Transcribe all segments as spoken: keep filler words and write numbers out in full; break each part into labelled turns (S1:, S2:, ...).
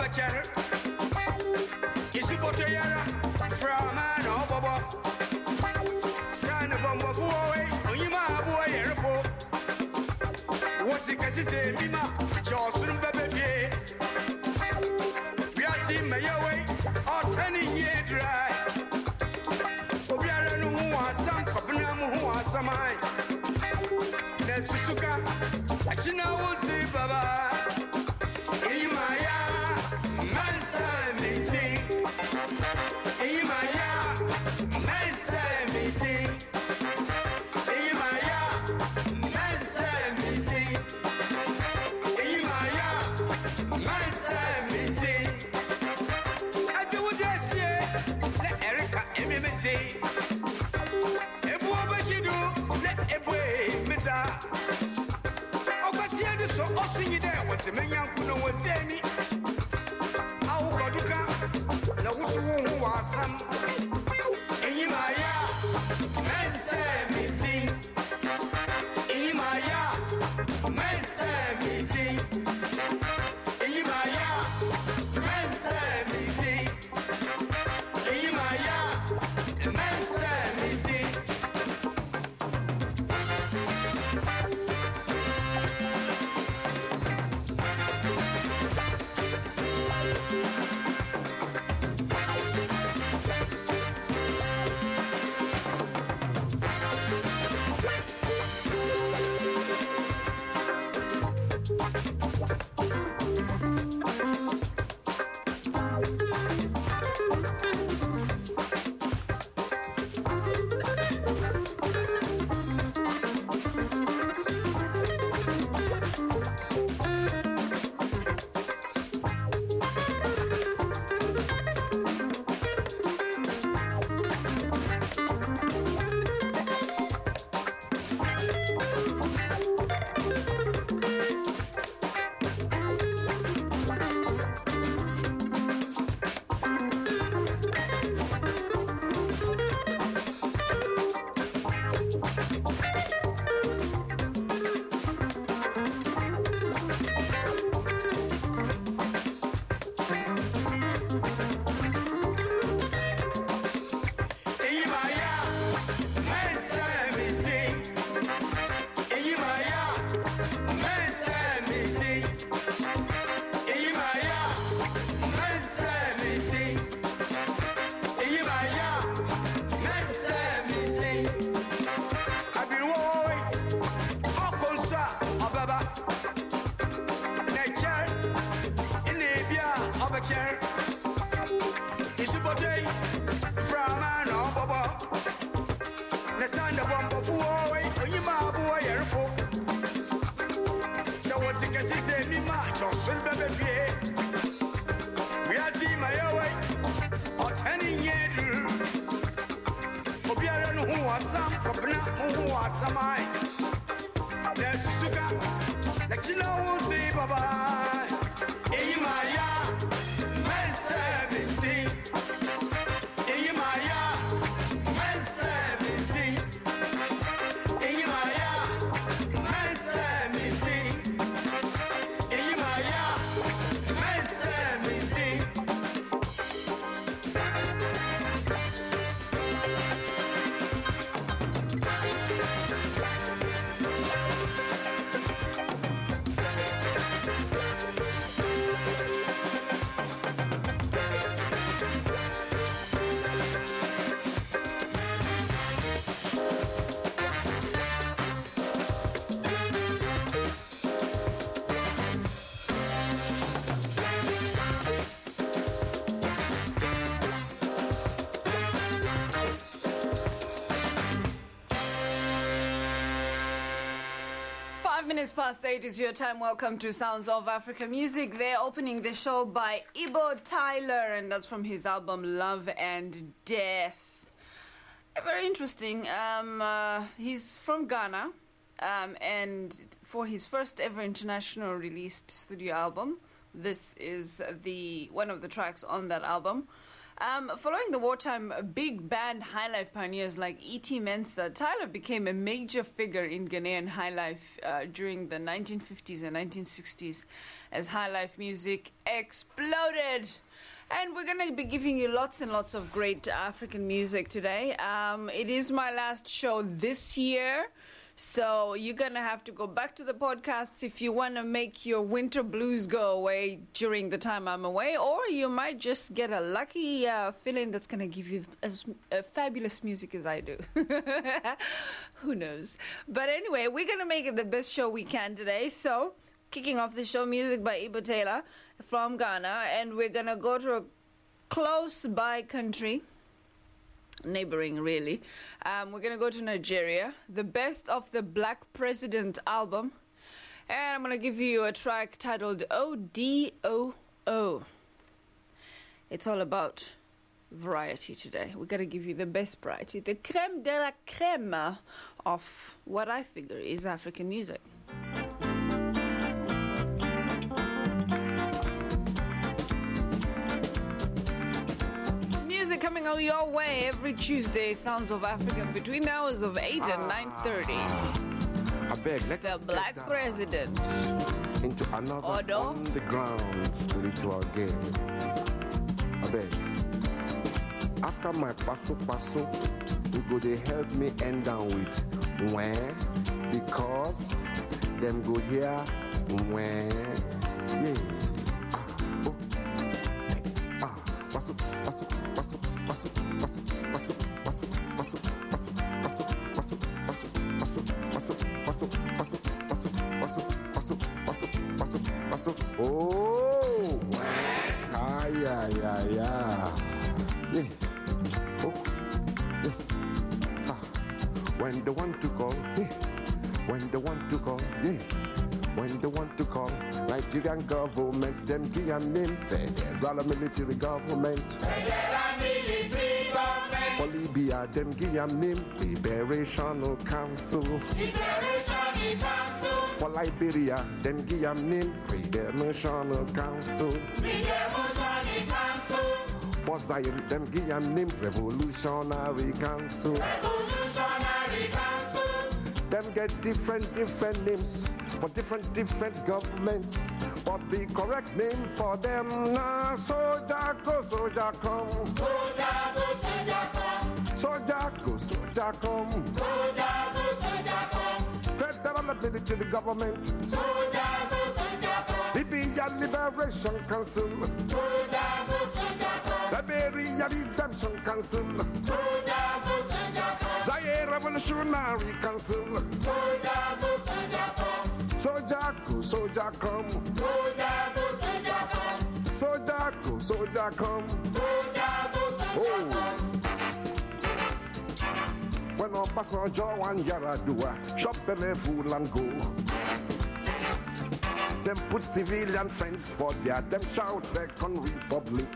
S1: Abacher. Isupotayara from an Obaba. Stand a bomb of away, Oyima boy airport. What's the case? Bima, Johnson Baby. We are seeing my way, or turning year dry. Obiara no who some, Papinam who are some eye. There's Susuka, Achina will say Baba. Imaya, Mansa missing. Imaya, Mansa missing. Imaya, Mansa missing. Imaya, Mansa missing. I do what I say. Let Erica M M C. Ebu Bashidu, let Ebu Mita. So watching you there, what's a man young could know what's any. Our Koduka, the Wusu who was some. Imaya, Mensa missing. Imaya, Mensa missing. Imaya, Mensa missing. Imaya, Mensa missing.
S2: Minutes past eight is your time. Welcome to Sounds of Africa Music. They're opening the show by Ibo Tyler, and that's from his album Love and Death. Very interesting. Um, uh, he's from Ghana, um, and for his first ever international released studio album, this is the one of the tracks on that album. Um, following the wartime big band highlife pioneers like E T Mensa, Tyler became a major figure in Ghanaian highlife uh, during the nineteen fifties and nineteen sixties as highlife music exploded. And we're going to be giving you lots and lots of great African music today. Um, it is my last show this year. So you're going to have to go back to the podcasts if you want to make your winter blues go away during the time I'm away. Or you might just get a lucky uh, feeling that's going to give you as uh, fabulous music as I do. Who knows? But anyway, we're going to make it the best show we can today. So kicking off the show, music by Ibo Taylor from Ghana. And we're going to go to a close by country. Neighboring, really. Um, we're going to go to Nigeria. The Best of the Black President album. And I'm going to give you a track titled O D O O. It's all about variety today. We're going to give you the best variety. The creme de la creme of what I figure is African music. Coming your way every Tuesday, Sounds of Africa, between the hours of eight ah, and nine thirty.
S3: I beg, let
S2: the
S3: us
S2: Black
S3: get
S2: President
S3: into another
S2: Odo.
S3: on the ground spiritual game. I beg. After my paso paso, you go they help me end down with when, because them go here when, yeah. Ah, oh, hey, ah, paso, paso. Paso, paso, paso, paso, paso, paso, paso, paso, paso, paso, paso, paso, paso, paso, paso, paso, paso, paso, paso, paso. Oh, ay, ay, ay, ay. Yeah. Oh, yeah. Ah. When they want to call, yeah. When they want to call, yeah. When they want to call Nigerian government, them give a name, federal military government. Federal military government. For Libya, them give a name, Liberational Council. Liberational Council. For Liberia, them give a name, Redemptional Council. Redemptional Council. For Zaire, them give a name, Revolutionary Council. Revolutionary Council. Them get different, different names for different, different governments. But the correct name for them now, soldier go, soldier come. Soldier go, soldier come. Soldier go, soldier come. Soldier go, soldier come. Federal military government. Soldier go, soldier come. Libyan Liberation Council. Soldier go, soldier come. Liberia Redemption Council. Soldier go, soldier come. Zaire Revolutionary Council. Soldier go, soldier come. Soldier go, soldier come. Soldier go, soldier come. Soldier go, soldier come. Soldier go, soldier come. When Obasanjo and Yaradua shop belly full and go. Them put civilian friends for their them shout Second Republic.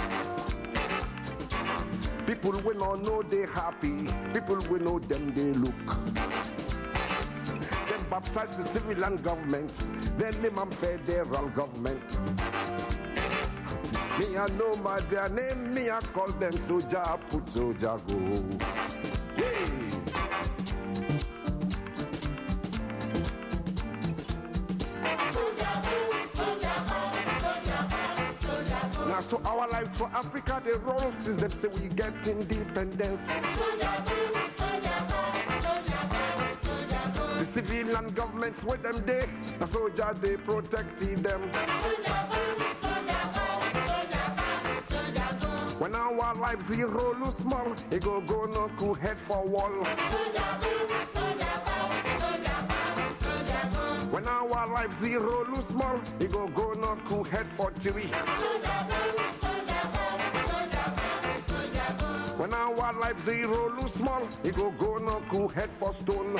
S3: People we no know they happy. People we know them they look. Them baptize the civilian government. Then name them federal government. Me I know my their name. Me I call them soldier. Put soldier go. Hey. Now so our lives for Africa they roll since them say we get independence. The civilian governments with them they, the soldier they protected them. When our lives zero lose small, they go go no cool head for wall. When our lives zero lose small, they go go no cool head for three. When our lives zero lose small, they go go no cool head for stone.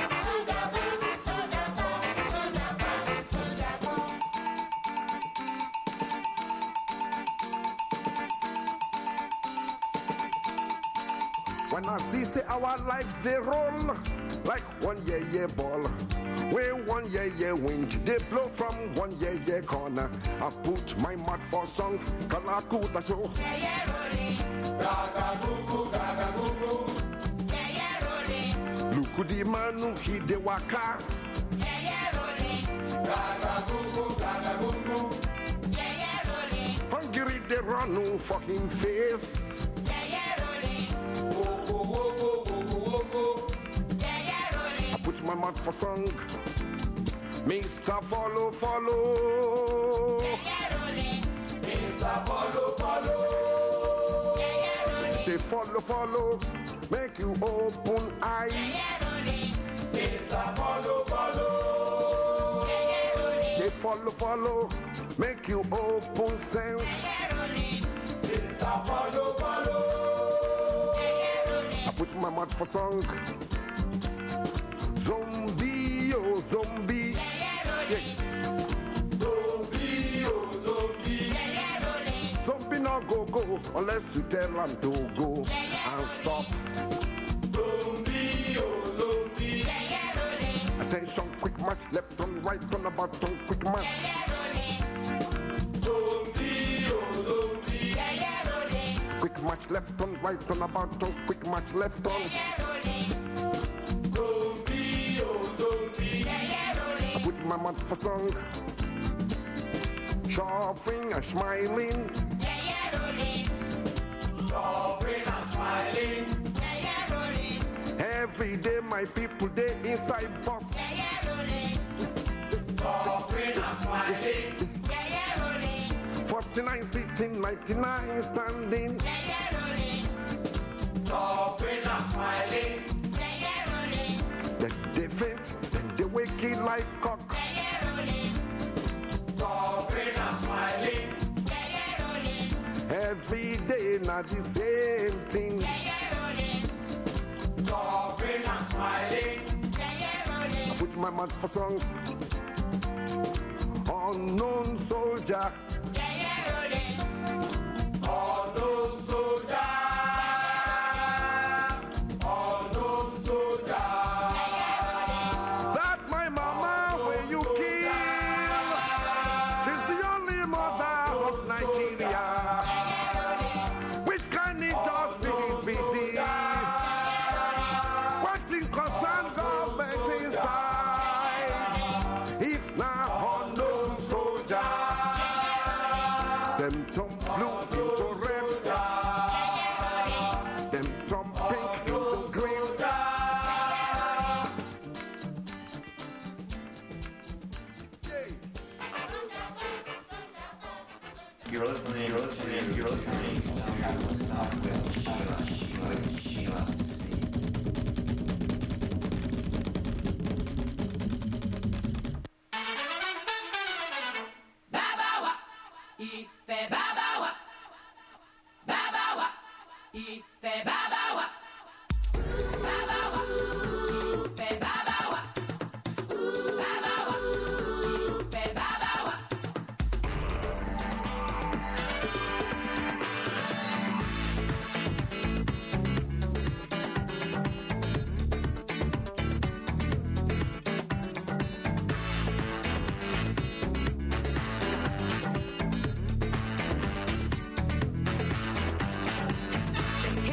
S3: When I see say our lives they roll like one yeah yeah ball. When one yeah yeah wind they blow from one yeah yeah corner. I put my mouth for song, Kalakuta show.
S4: Yeah yeah rolling. Gaga goo goo, gaga goo goo. Yeah yeah rolling.
S3: Lukudi manu he de waka.
S4: Yeah yeah rolling. Gaga goo goo, gaga goo goo. Yeah yeah rolling.
S3: Hungry they run for him face.
S4: Yeah yeah rolling. Woko woko woko woko. Yeah yeah rolling.
S3: I put my mouth for song. Mister Follow Follow.
S4: Yeah yeah rolling. Mister Follow Follow. Yeah yeah rolling.
S3: They follow follow. Make you open eye.
S4: Yeah yeah rolling. Mister Follow Follow. Yeah yeah rolling.
S3: They follow follow. Make you open sense.
S4: Yeah yeah rolling. Mister Follow Follow. Yeah yeah rolling.
S3: I put my mouth for song. Zombie, oh zombie.
S4: Yeah yeah rolling. Zombie, oh zombie. Yeah yeah rolling.
S3: Zombie no go go unless you tell him to go and stop.
S4: Zombie, oh zombie. Yeah yeah rolling.
S3: Attention, quick match, left on right on the bottom, quick match.
S4: Yeah yeah rolling. Zombie, oh zombie. Yeah yeah rolling.
S3: Quick match, left on right on the bottom, quick match, left on.
S4: Yeah yeah rolling. Zombie, oh zombie. Yeah yeah rolling.
S3: Put my mouth for song. Shuffling and smiling.
S4: Yeah yeah rolling. Suffering and smiling. Yeah yeah rolling.
S3: Every day my people they inside bus.
S4: Yeah yeah rolling. Suffering and smiling. Yeah yeah rolling.
S3: forty-nine sitting, ninety-nine standing.
S4: Yeah yeah rolling. Suffering and smiling. Yeah yeah rolling.
S3: Then they faint, then they wake it like cock.
S4: Yeah yeah rolling. Suffering and smiling. Yeah yeah rolling.
S3: Every day not the same thing.
S4: Yeah yeah rolling. Suffering and smiling. Yeah yeah rolling.
S3: Put my mouth for song. Unknown soldier.
S4: Yeah yeah rolling. Unknown soldier. Unknown soldier. Yeah yeah rolling.
S3: That my mama where you kill. She's the only mother of Nigeria. Which kind of justice be this? What in concern government inside? If now unknown soldier, them turn blue into red, them turn pink into green.
S5: You're listening, you're listening, you're listening.
S4: Babawa, ife babawa. Babawa, ife babawa. Babawa, ife babawa. Babawa, ife babawa.
S6: Them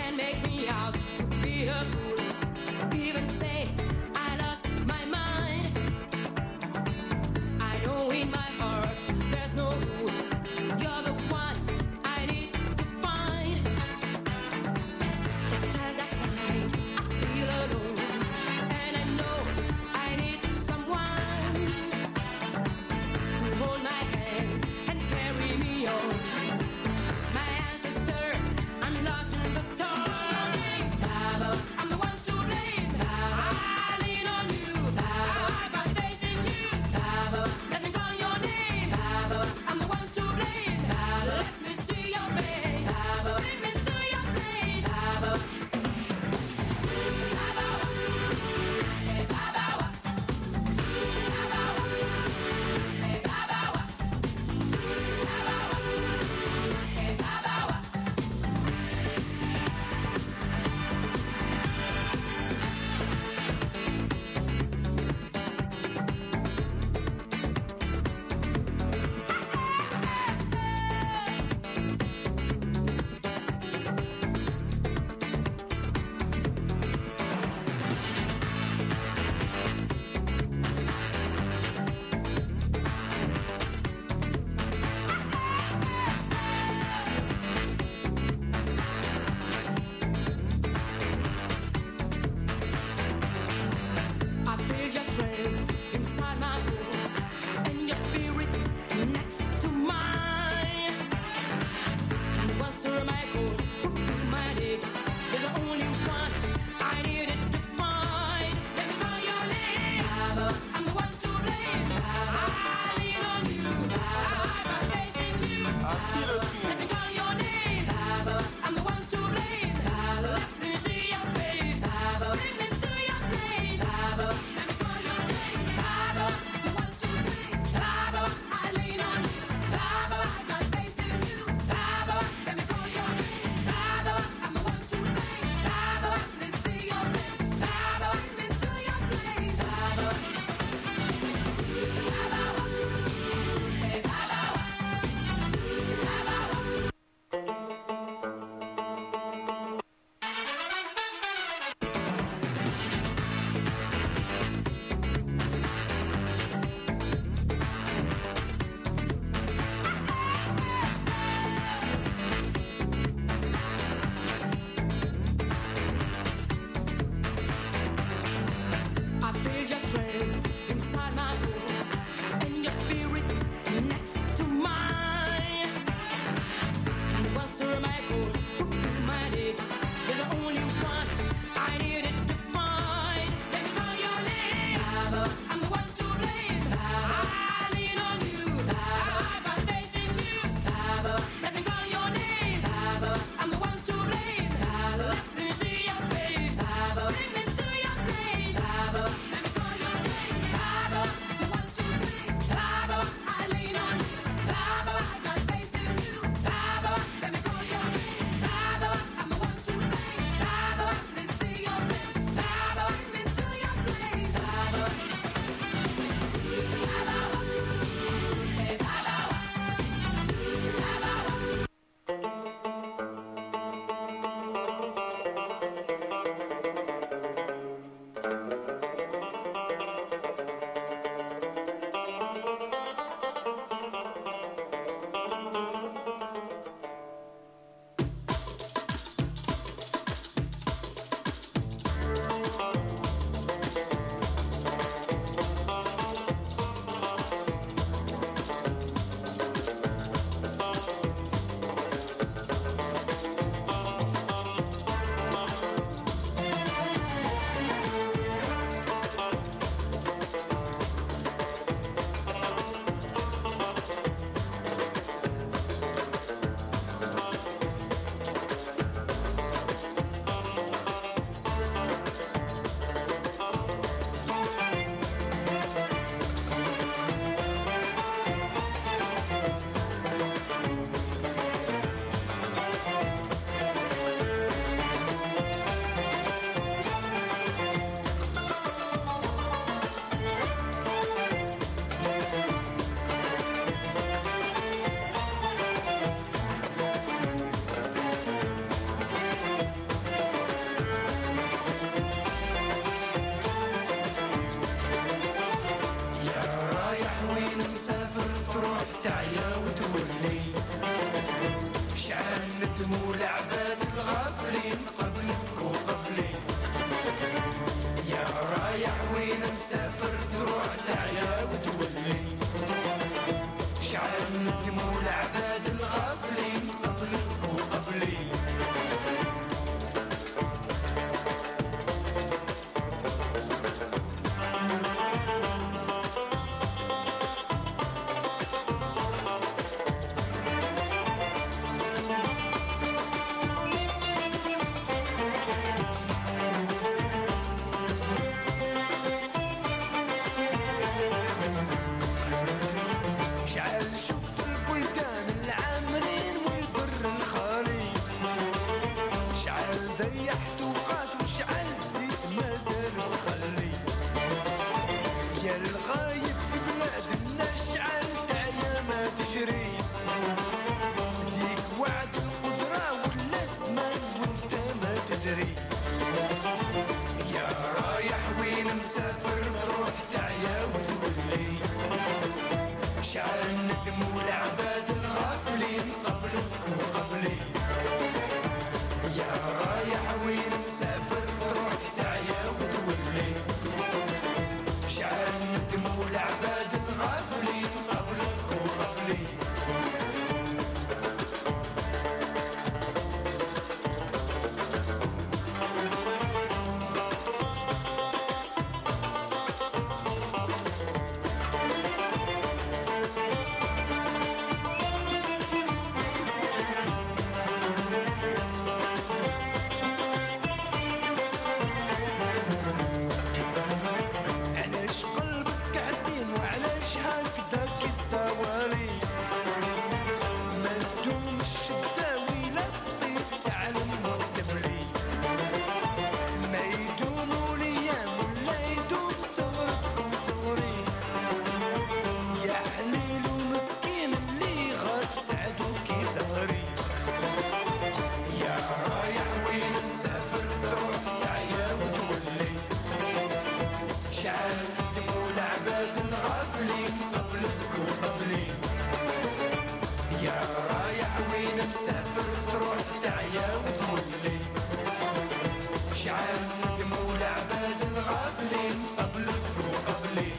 S6: وين مسافر تروح تعيا وتولي شعر الندم والعباد الغافلين قبلك وقبلي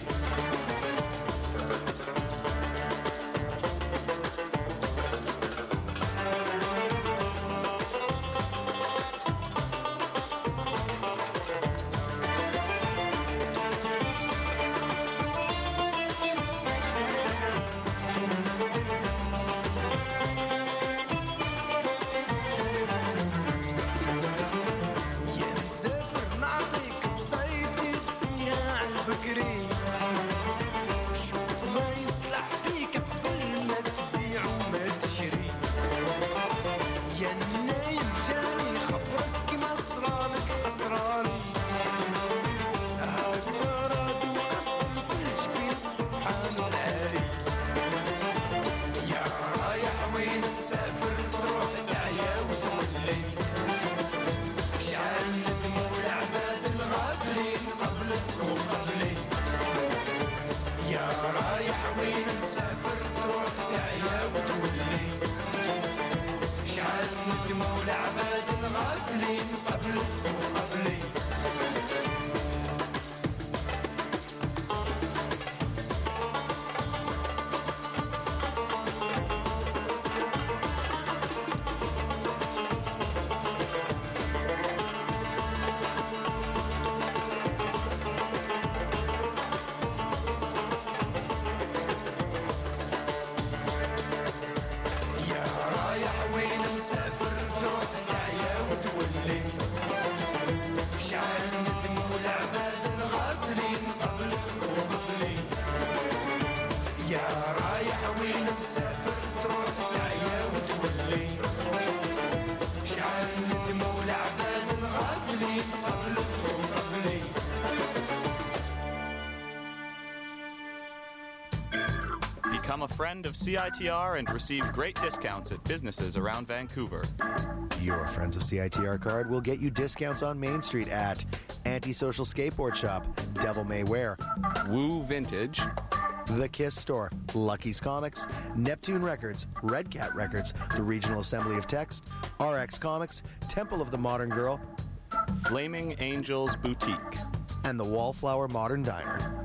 S5: Become a friend of C I T R and receive great discounts at businesses around Vancouver.
S7: Your Friends of C I T R card will get you discounts on Main Street at Antisocial Skateboard Shop, Devil May Wear,
S8: Woo Vintage,
S7: The Kiss Store, Lucky's Comics, Neptune Records, Red Cat Records, the Regional Assembly of Text, R X Comics, Temple of the Modern Girl,
S5: Flaming Angels Boutique,
S7: and the Wallflower Modern Diner.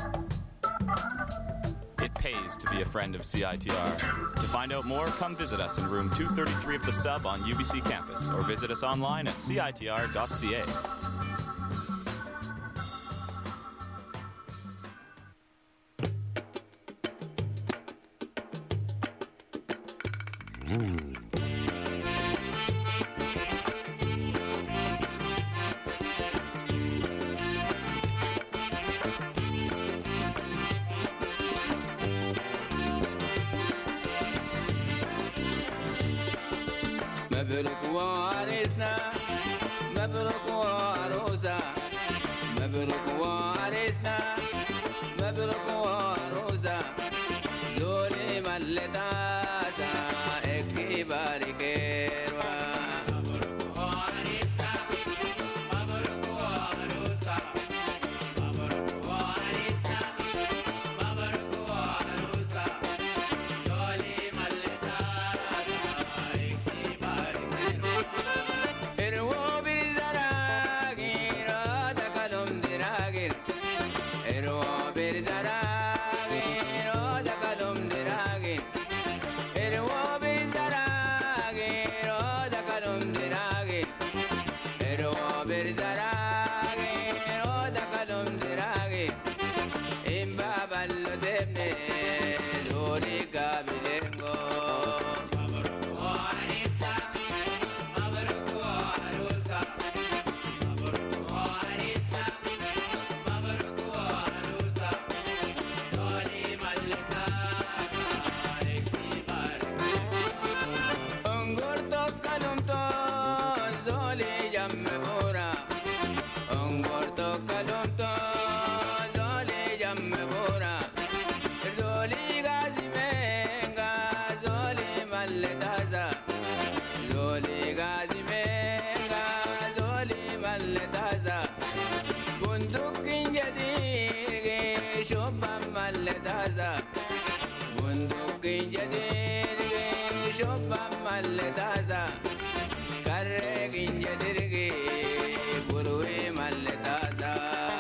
S5: It pays to be a friend of C I T R. To find out more, come visit us in room two thirty-three of the Sub on U B C campus, or visit us online at C I T R dot C A.
S9: مبروك وعريسنا مبروك وعروسة مبروك وعريسنا مبروك وعروسة زولي ملتاسا اكي باركيروا مبروك وعريسنا مبروك وعروسة مبروك وعريسنا مبروك وعروسة زولي ملتاسا اكي باركيروا ارو بالزراغير دكالم دراغير ارو بالزراغير دكالم دراغير ارو بالزراغير دكالم دراغير ارو بالزراغير دكالم دراغير ام بابا لدبني دوري كابيلنغو مبروك وعريسنا مبروك وعروسة مبروك وعريسنا مبروك وعروسة زولي ملكاسا اكي باركيروا انغور توكلم تو زولي جمهورا انغور توكلم تو زولي جمهورا زولي غازي منغا زولي ملتازا زولي غازي منغا زولي ملتازا بندق جديد شوبا ملتازا بندق جديد yoba maletaza karre ginja dirge burwe maletaza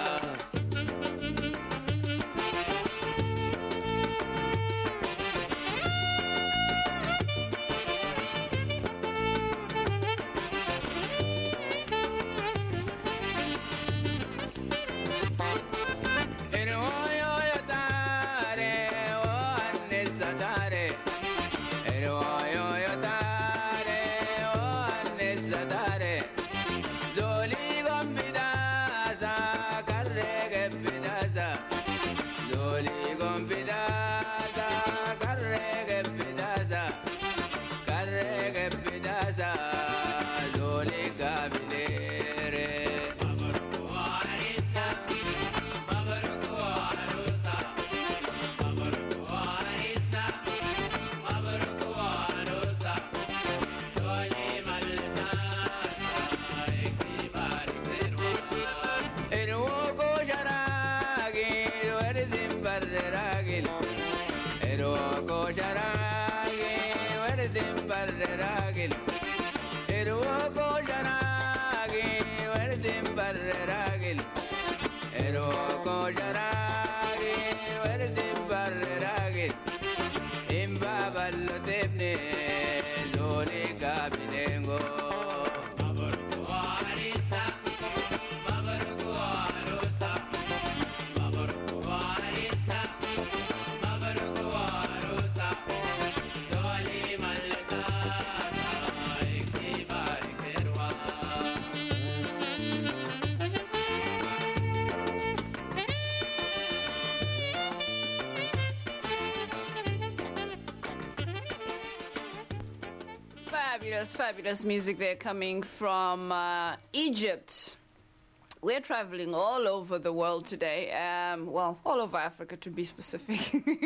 S2: Fabulous, fabulous music there coming from uh, Egypt. We're traveling all over the world today. Um, well, all over Africa to be specific.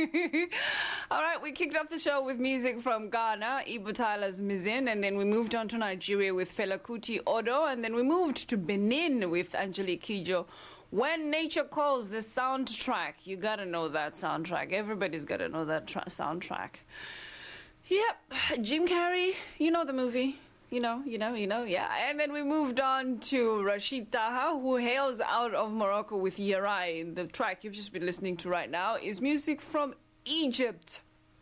S2: All right, we kicked off the show with music from Ghana, Ibo Tyler's Mizin, and then we moved on to Nigeria with Fela Kuti Odo, and then we moved to Benin with Angelique Kidjo. When Nature Calls, the soundtrack. You gotta know that soundtrack. Everybody's gotta know that tra- soundtrack. Yep, Jim Carrey, you know the movie. You know, you know, you know, yeah. And then we moved on to Rashid Taha, who hails out of Morocco with Yarai. The track you've just been listening to right now is music from Egypt.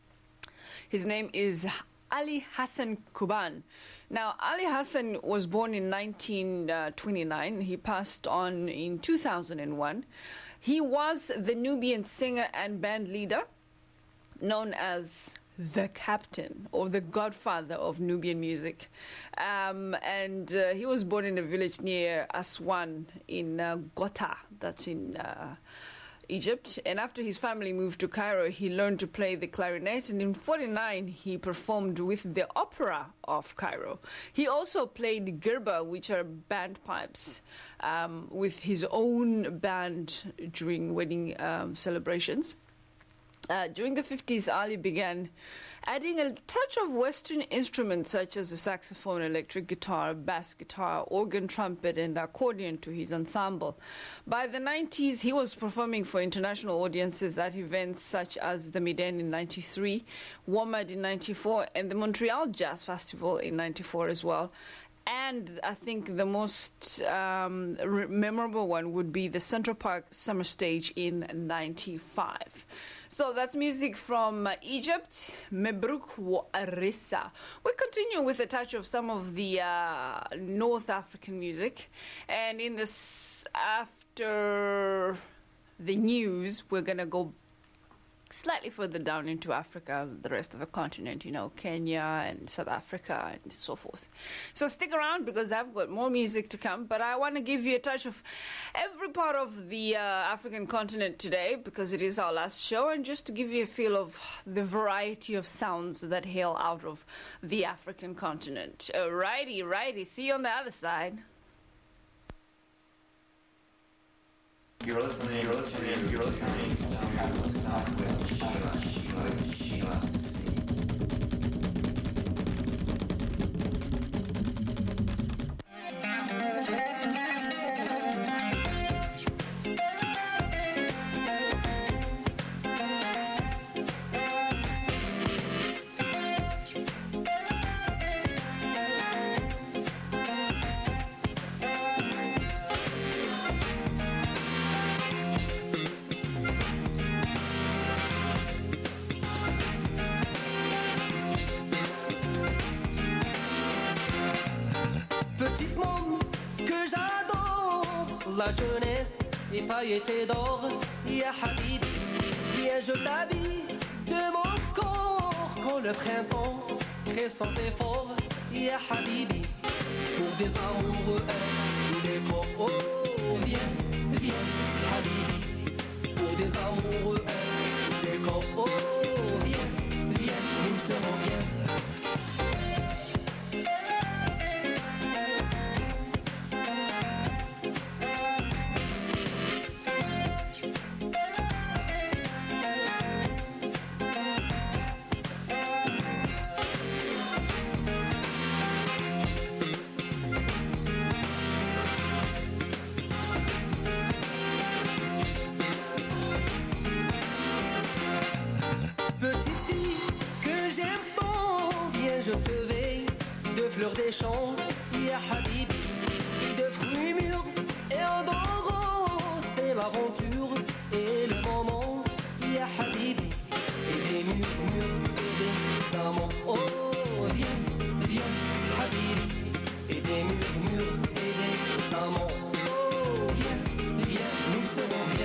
S2: His name is Ali Hassan Kuban. Now, Ali Hassan was born in nineteen twenty-nine. He passed on in two thousand one. He was the Nubian singer and band leader, known as the captain or the godfather of Nubian music. Um, and uh, he was born in a village near Aswan in uh, Ghouta, that's in uh, Egypt. And after his family moved to Cairo, he learned to play the clarinet. And in forty-nine, he performed with the Opera of Cairo. He also played girba, which are bagpipes, um, with his own band during wedding um, celebrations. Uh, during the fifties, Ali began adding a touch of Western instruments such as the saxophone, electric guitar, bass guitar, organ, trumpet, and accordion to his ensemble. By the nineties, he was performing for international audiences at events such as the Miden in ninety-three, WOMAD in ninety-four, and the Montreal Jazz Festival in ninety-four as well. And I think the most um, re- memorable one would be the Central Park Summer Stage in ninety-five. So that's music from uh, Egypt, Mebruk wa Arissa. We continue with a touch of some of the uh, North African music. And in this, after the news, we're going to go slightly further down into Africa, the rest of the continent, you know, Kenya and South Africa and so forth. So stick around because I've got more music to come, but I want to give you a touch of every part of the uh, African continent today because it is our last show, and just to give you a feel of the variety of sounds that hail out of the African continent. Uh, righty, righty. See you on the other side.
S8: You're listening, you're listening, you're listening to Stop with Sheila, Sheila, Sheila.
S10: petite môme que j'adore. La jeunesse est pailletée d'or. Ya Habibi, ya je t'habille de mon corps. Quand le printemps crée sans effort. Ya Habibi, pour des amoureux un décor. Oh, viens, viens, Habibi, pour des amoureux un décor. Oh, viens, viens, nous serons bien. Petite fille que j'aime tant, viens je te veille de fleurs des champs, ya Habibi, et de fruits mûrs et odorants, c'est l'aventure et le moment, ya Habibi, et des murmures et des amants. Oh, viens, viens, Habibi, et des murmures et des amants. Oh, viens, viens, nous serons bien.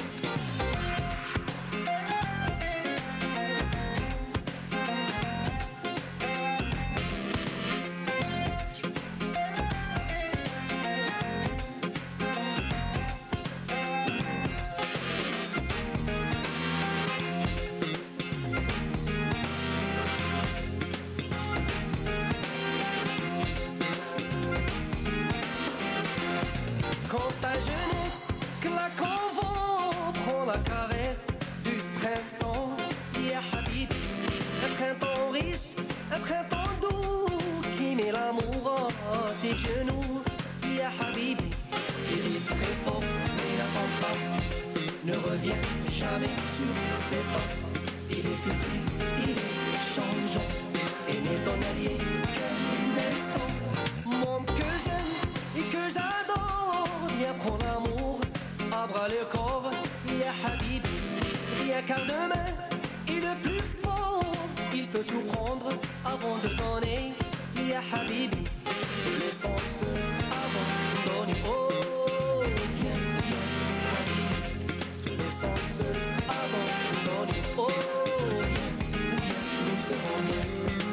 S10: Quand ta jeunesse claque en vent, prends la caresse du printemps, ya Habibi. Un printemps riche, un printemps doux, qui met l'amour à tes genoux, ya Habibi. Qui rit très fort, mais n'attend pas, ne reviens jamais sur ses pas. Il est futile, il est changeant, et n'est ton allié qu'un instant. Môme que j'aime et que j'adore, viens prends l'amour à bras le corps, ya Habibi. Rien qu'à demain, et le plus fort, il peut tout prendre avant de donner, ya Habibi. Tous les sens abandonnés. Oh, viens, viens, Habibi. Tous les sens abandonnés. Oh, viens, viens, nous serons bien.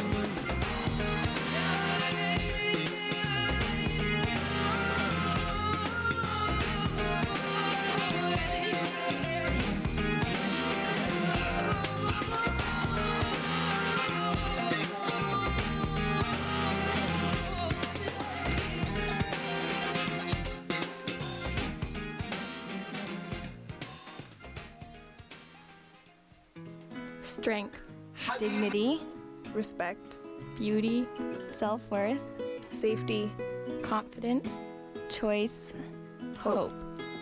S11: Strength, dignity, respect, beauty, self-worth, safety, confidence, choice, hope.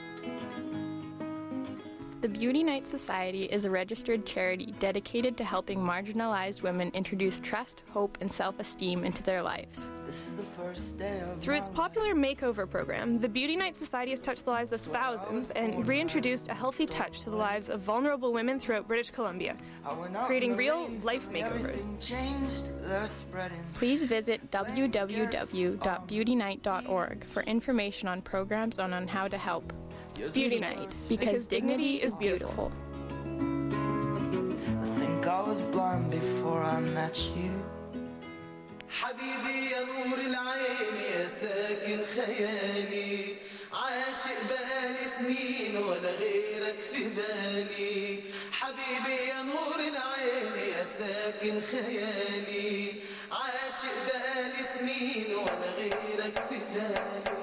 S11: The Beauty Night Society is a registered charity dedicated to helping marginalized women introduce trust, hope, and self-esteem into their lives.
S10: This is the first day of
S12: Through its popular makeover program, the Beauty Night Society has touched the lives of thousands and reintroduced a healthy touch to the lives of vulnerable women throughout British Columbia, creating real life makeovers.
S11: Please visit w w w dot beauty night dot org for information on programs and on how to help. Beauty Night, because, because dignity is beautiful.
S10: I think I was blind before I met you.
S13: حبيبي يا نور العين يا ساكن خيالي عاشق بقالي سنين ولا غيرك في بالي حبيبي يا نور العين يا ساكن خيالي عاشق بقالي سنين ولا غيرك في بالي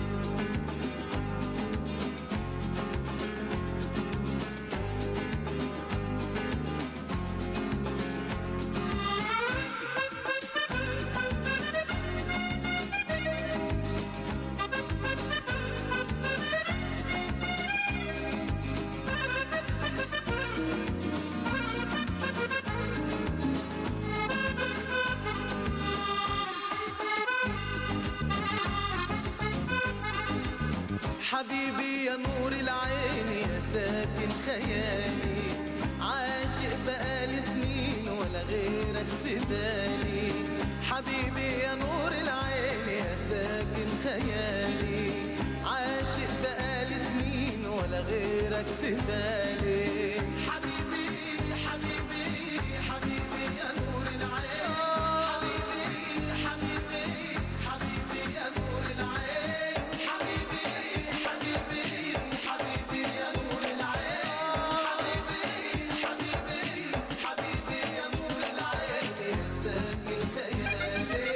S13: حبيبي يا نور العين يا ساكن خيالي عاشق بقالي سنين ولا غيرك في بالي حبيبي يا نور العين يا ساكن بالي حبيبي حبيبي حبيبي يا نور العين حبيبي حبيبي حبيبي يا نور العين حبيبي حبيبي حبيبي يا نور العين حبيبي حبيبي حبيبي يا نور العين ساكن خيالي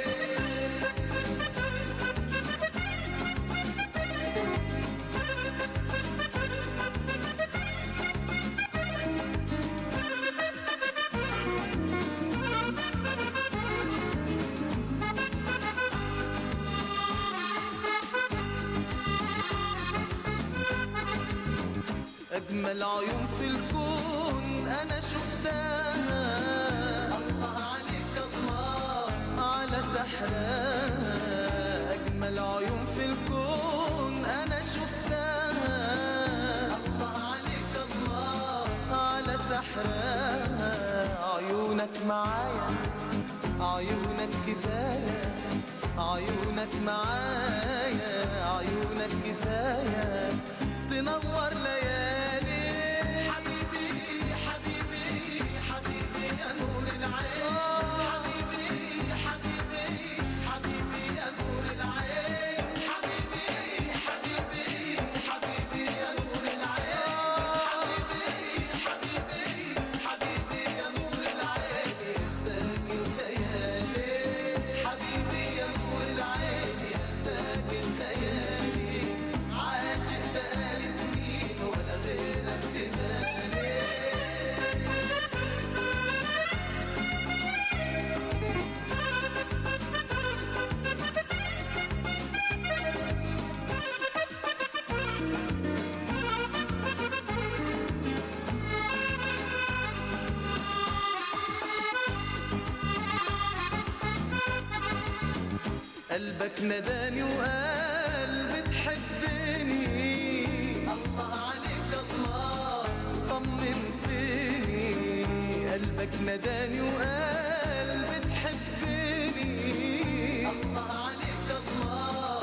S13: أجمل عيون في الكون أنا شفتها الله عليك الله على سحرها أجمل عيون في الكون أنا شفتها الله عليك الله على سحرها عيونك معايا عيونك كفاية عيونك معايا عيونك كفاية تنور ليالي حبيبي حبيبي حبيبي يا نور العين حبيبي حبيبي حبيبي يا نور العين حبيبي حبيبي حبيبي يا نور العين حبيبي حبيبي حبيبي يا نور العين ساكن خيالي حبيبي يا نور العين ساكن خيالي عاشق بقالي سنين ولا غيرك في بالي قلبك نداني وقال بتحبني الله عليك الله طمنتني قلبك نداني وقال بتحبني الله عليك الله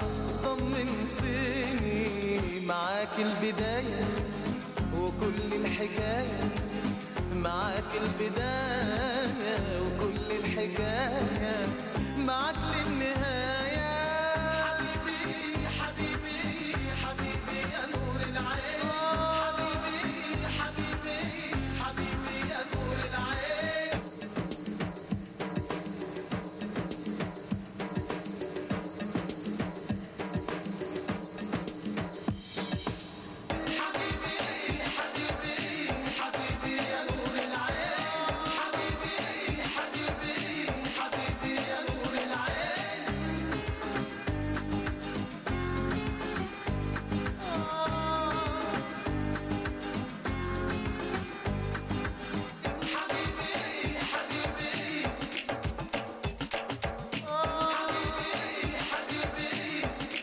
S13: طمنتني معاك البداية وكل الحكاية معاك البداية وكل الحكاية معاك للنهاية حبيبي حبيبي حبيبي يا نور العين حبيبي حبيبي حبيبي يا نور العين حبيبي حبيبي حبيبي يا نور العين حبيبي حبيبي حبيبي يا نور العين حبيبي حبيبي حبيبي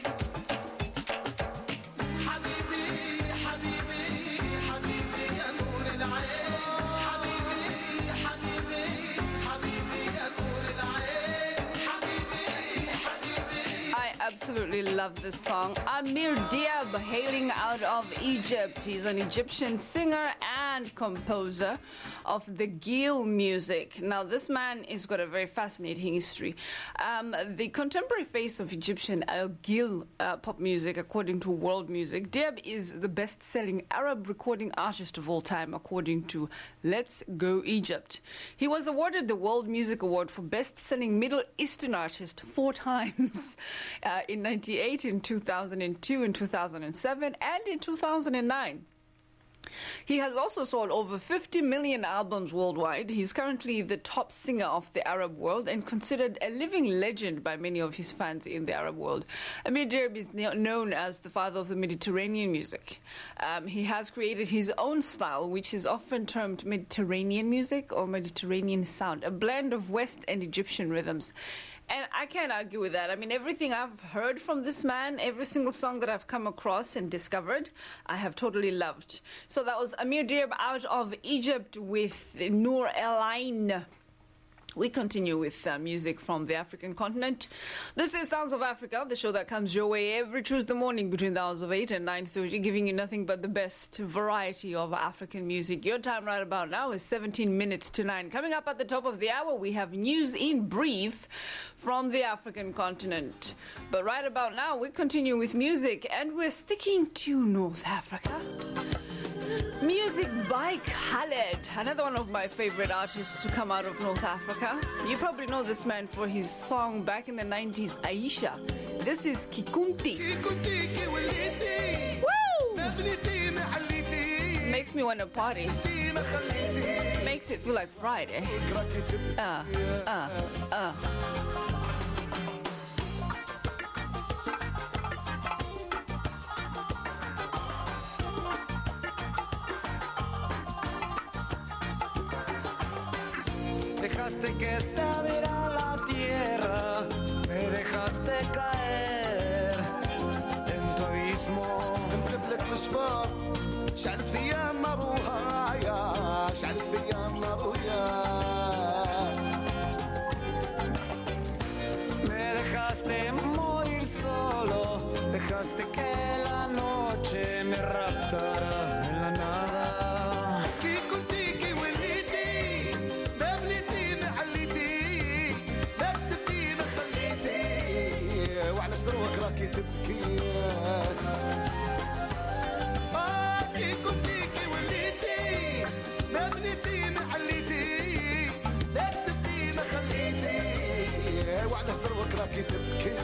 S13: حبيبي حبيبي حبيبي يا نور العين حبيبي حبيبي حبيبي يا نور العين حبيبي حبيبي
S2: I absolutely love this song. Amir Diab, hailing out of Egypt. He's an Egyptian singer and composer of the Gil music. Now, this man has got a very fascinating history. Um, the contemporary face of Egyptian Al Gil uh, pop music, according to World Music, Diab is the best-selling Arab recording artist of all time, according to Let's Go Egypt. He was awarded the World Music Award for best-selling Middle Eastern artist four times, uh, in ninety-eight, in two thousand two, in two thousand seven, and in two thousand nine. He has also sold over fifty million albums worldwide. He's currently the top singer of the Arab world and considered a living legend by many of his fans in the Arab world. Amir Diab is known as the father of the Mediterranean music. Um, he has created his own style, which is often termed Mediterranean music or Mediterranean sound, a blend of West and Egyptian rhythms. And I can't argue with that. I mean, everything I've heard from this man, every single song that I've come across and discovered, I have totally loved. So that was Amir Diab out of Egypt with Noor El Ain. We continue with uh, music from the African continent. This is Sounds of Africa, the show that comes your way every Tuesday morning between the hours of eight and nine thirty, giving you nothing but the best variety of African music. Your time right about now is seventeen minutes to nine. Coming up at the top of the hour, we have news in brief from the African continent. But right about now, we continue with music, and we're sticking to North Africa. Music by Khaled, another one of my favorite artists to come out of North Africa. You probably know this man for his song back in the nineties, Aisha. This is Kikunti. Woo! Makes me want to party. Makes it feel like Friday. Uh, uh, uh.
S10: Dejaste que se abriera la tierra, me dejaste caer en tu abismo.
S13: ملبلك الشباب شعلت فيا النار وهايا شعلت فيا النار ويا
S10: Me dejaste morir solo, dejaste que la noche me raptara en la nada.
S13: دروك راكي تبكي آه كي كنتي كي وليتي ما بنيتي ما عليتي لا كسبتي ما خليتي وعلاش دروك راكي تبكي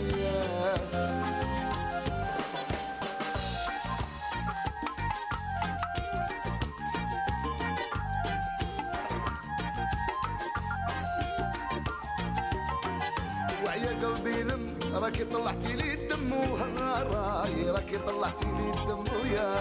S13: وعيا قلبي لم راكي طلعتي لي الدم وهاراي راكي طلعتي لي الدم ويا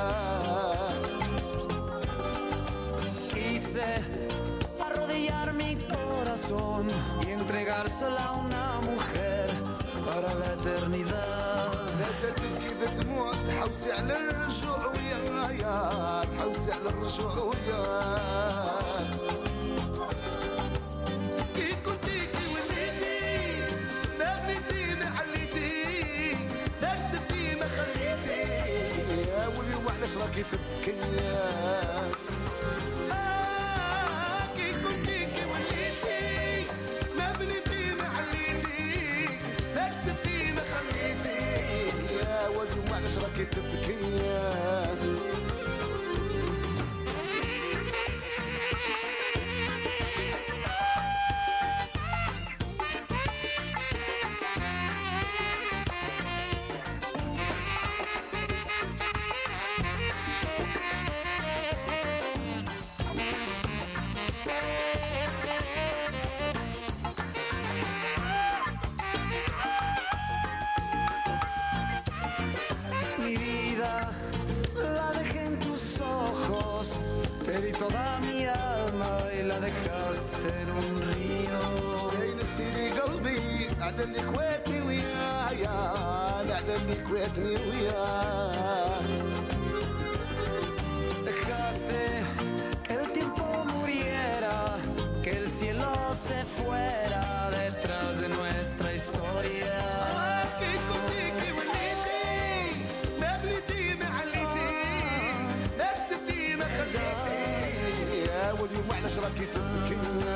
S10: Quise arrodillar mi corazón y entregársela a una mujer para la eternidad.
S13: لازال تبكي بدموع تحوسي على الرجوع ويايا تحوسي على الرجوع ويا كي كنتي كي وليتي ما بنيتي ما عليتي لا كسبتي ما خليتي واليوم علاش راكي تبكي آه كي كنتي كي وليتي ما بنيتي ما عليتي لا كسبتي ما خليتي واليوم علاش راكي تبكي
S10: toda mi alma y la dejaste en un río.
S13: شتي نسيني قلبي على اللي خواتني ويايا على اللي خواتني ويايا
S10: Dejaste que el tiempo muriera, que el cielo se fuera detrás de nuestra historia.
S13: كي كنتي كي وليتي ما بليتي ما عليتي لا كسبتي ما خليتي واليوم علاش راكي تبكي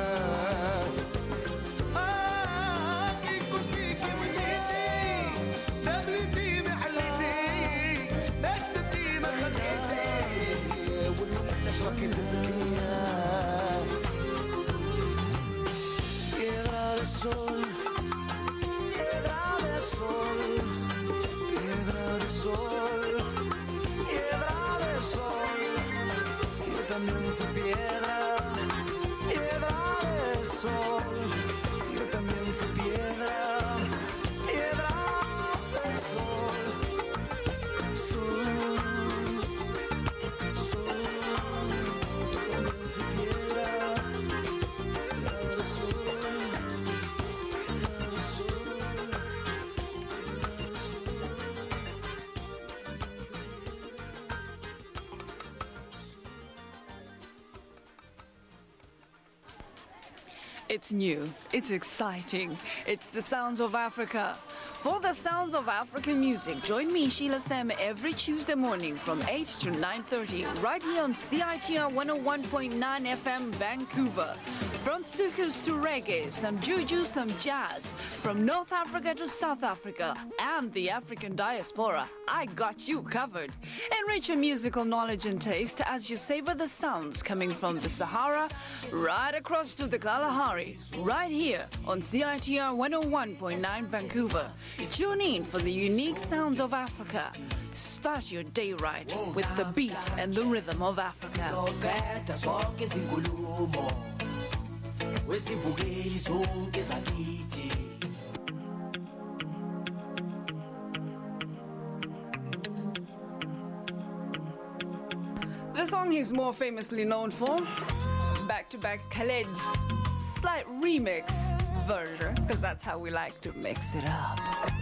S13: آه كي كنتي كي وليتي ما بليتي ما عليتي لا كسبتي ما خليتي واليوم علاش راكي تبكي
S10: Piedra de sol, piedra de sol, piedra de sol, piedra de sol. Yo también fui piedra, piedra de sol. Yo también fui piedra, piedra de sol. Sol, sol. Yo también fui piedra, piedra de sol. Piedra de sol.
S2: It's new, it's exciting, it's the Sounds of Africa. For the Sounds of African music, join me, Sheila Sam, every Tuesday morning from eight to nine thirty, right here on C I T R one oh one point nine F M Vancouver. From soukous to reggae, some juju, some jazz, from North Africa to South Africa, and the African diaspora, I got you covered. Enrich your musical knowledge and taste as you savor the sounds coming from the Sahara right across to the Kalahari, right here on C I T R one oh one point nine Vancouver. Tune in for the unique sounds of Africa. Start your day right with the beat and the rhythm of Africa. The song he's more famously known for, back-to-back Khaled, slight remix version, because that's how we like to mix it up.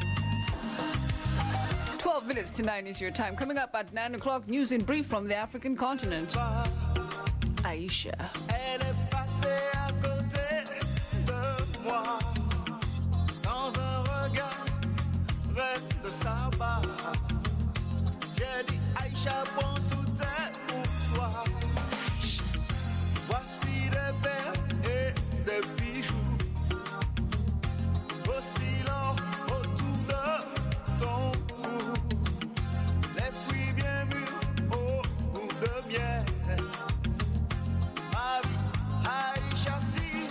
S2: twelve minutes to nine is your time. Coming up at nine o'clock, news in brief from the African continent. Aisha.
S13: Elle est passée à côté de moi, sans un regard, reine de Saba. J'ai dit Aïcha, bon, tout est pour toi. Voici des verres et des bijoux, oscillant autour de ton cou. Les fruits bien mûrs au goût de miel. Ma vie, Aïcha, si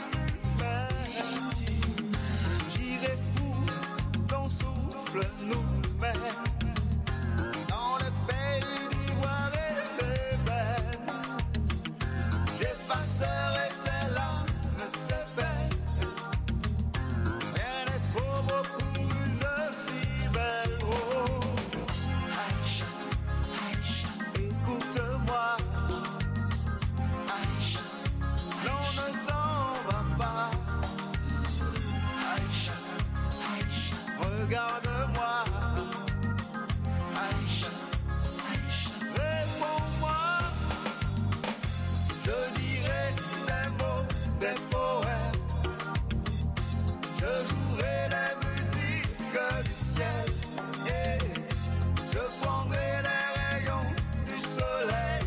S13: tu m'aimes, j'irai où ton souffle nous mène. Dans le pays d'ivoire et d'ébène, j'effacerai tes larmes, tes peines. Rien n'est trop beau pour une si belle. Oh, Aïcha, Aïcha, écoute-moi. Aïcha, non, ne t'en va pas. Aïcha, Aïcha, regarde-moi. Aïcha, Aïcha, réponds-moi. Je dirai des mots, des poèmes. Je jouerai les musiques du ciel. Et je prendrai les rayons du soleil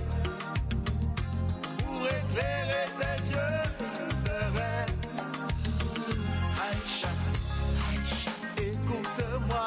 S13: pour éclairer tes yeux de reine. Aïcha, Aïcha, écoute-moi.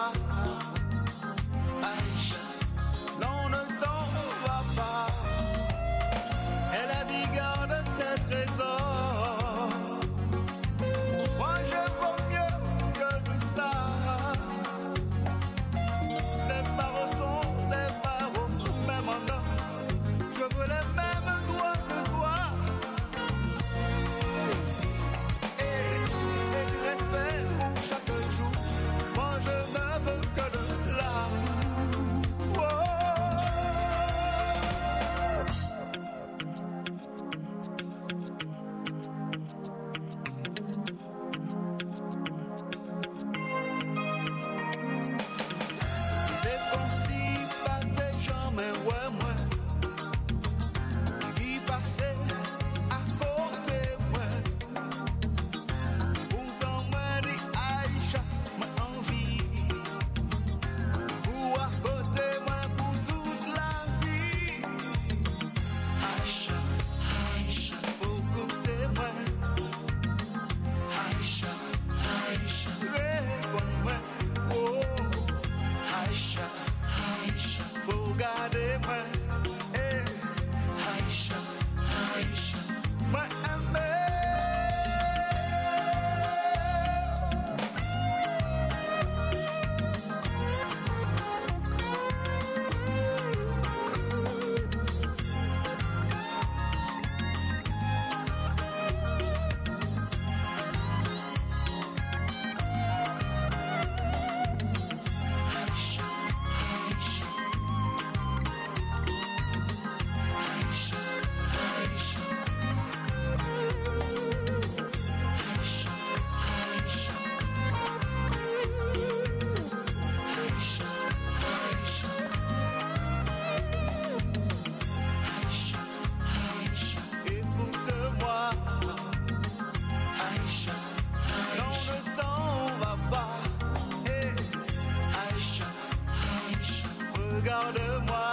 S14: regarde-moi.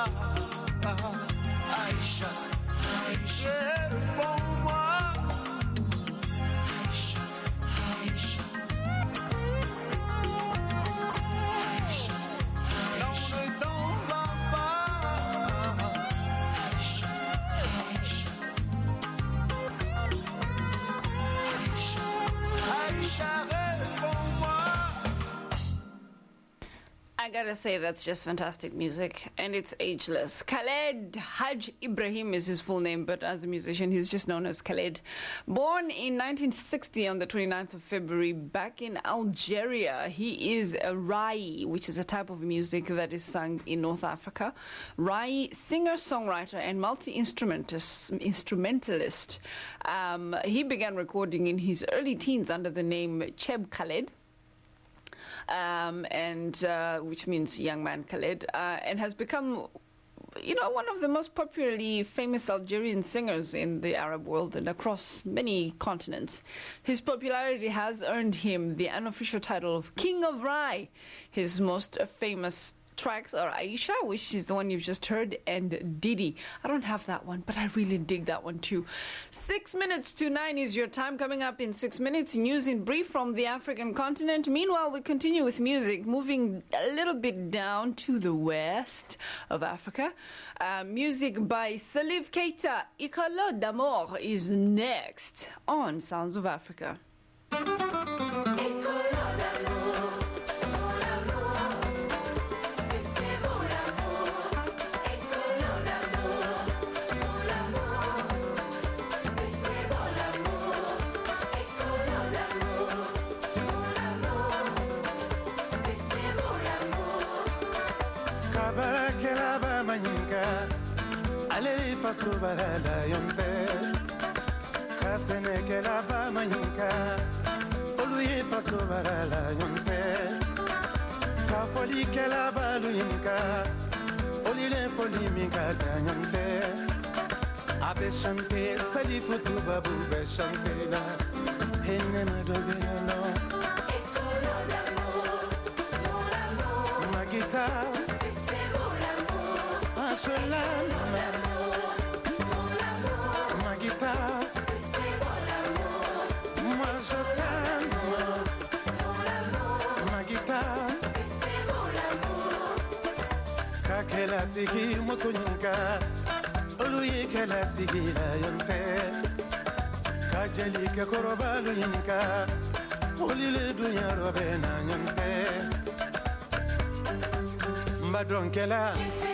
S14: Aïcha, Aïcha, réponds-moi. Aïcha, Aïcha, Aïcha, non, ne t'en va pas. Aïcha, Aïcha, Aïcha, réponds-moi.
S2: I gotta say, that's just fantastic music, and it's ageless. Khaled Haj Ibrahim is his full name, but as a musician, he's just known as Khaled. Born in nineteen sixty on the twenty-ninth of February back in Algeria, he is a Rai, which is a type of music that is sung in North Africa. Rai, singer-songwriter and multi-instrumentalist. Instrumentalist. Um, he began recording in his early teens under the name Cheb Khaled. Um, and uh, which means young man Khaled, uh, and has become, you know, one of the most popularly famous Algerian singers in the Arab world and across many continents. His popularity has earned him the unofficial title of King of Rai. His most famous tracks are Aisha, which is the one you've just heard, and Didi. I don't have that one, but I really dig that one too. Six minutes to nine is your time. Coming up in six minutes, news in brief from the African continent. Meanwhile, we continue with music, moving a little bit down to the west of Africa. Uh, music by Salif Keita. École d'amour is next on Sounds of Africa.
S15: Allez faso barala yonte kasene ke la ba manyinka oluye faso barala yonte ka foli ke la ba luyinka olile foli minka yonte abe chante salifu tu babu be chante la henne madogelo école d'amour mon amour ma guitare je l'aime, mon amour, ma guitare, c'est bon l'amour. Moi je t'aime, mon amour, ma guitare, c'est bon l'amour. Kakela sigi mosunyinka, oluye kela sigi la yonte. Kajeli ke koroba luyinka, olile dunya robe na yonte. Mbadonkela.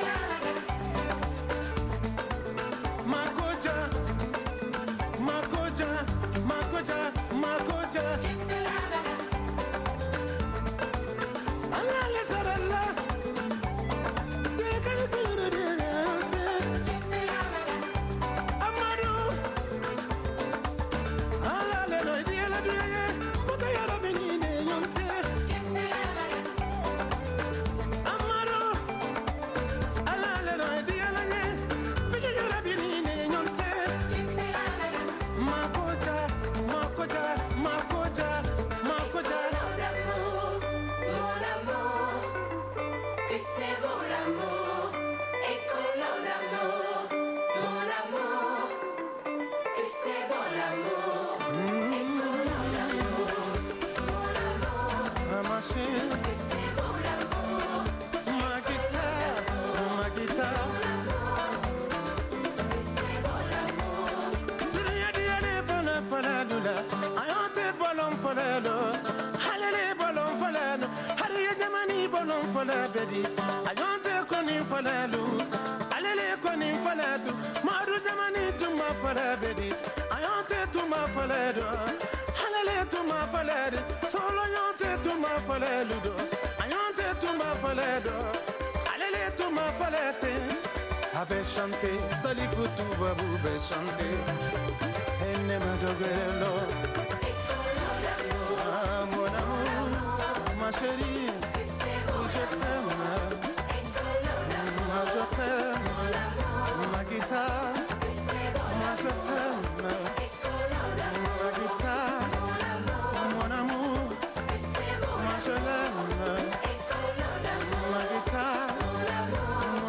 S15: Ayonte koni falalu, alele koni falatu, maru jamani tuma falabedi. Ayonte tuma faladu, alele tuma faladu, solo ayonte tuma falalu. Ayonte tuma faladu, alele tuma falate. Abe chante, salifu tu babu be chante. Enne madogelo, ah mon amour, ma chérie. Je t'aime, moi je t'aime, ma guitare, moi je t'aime, ma guitare, mon amour, moi je l'aime, ma guitare,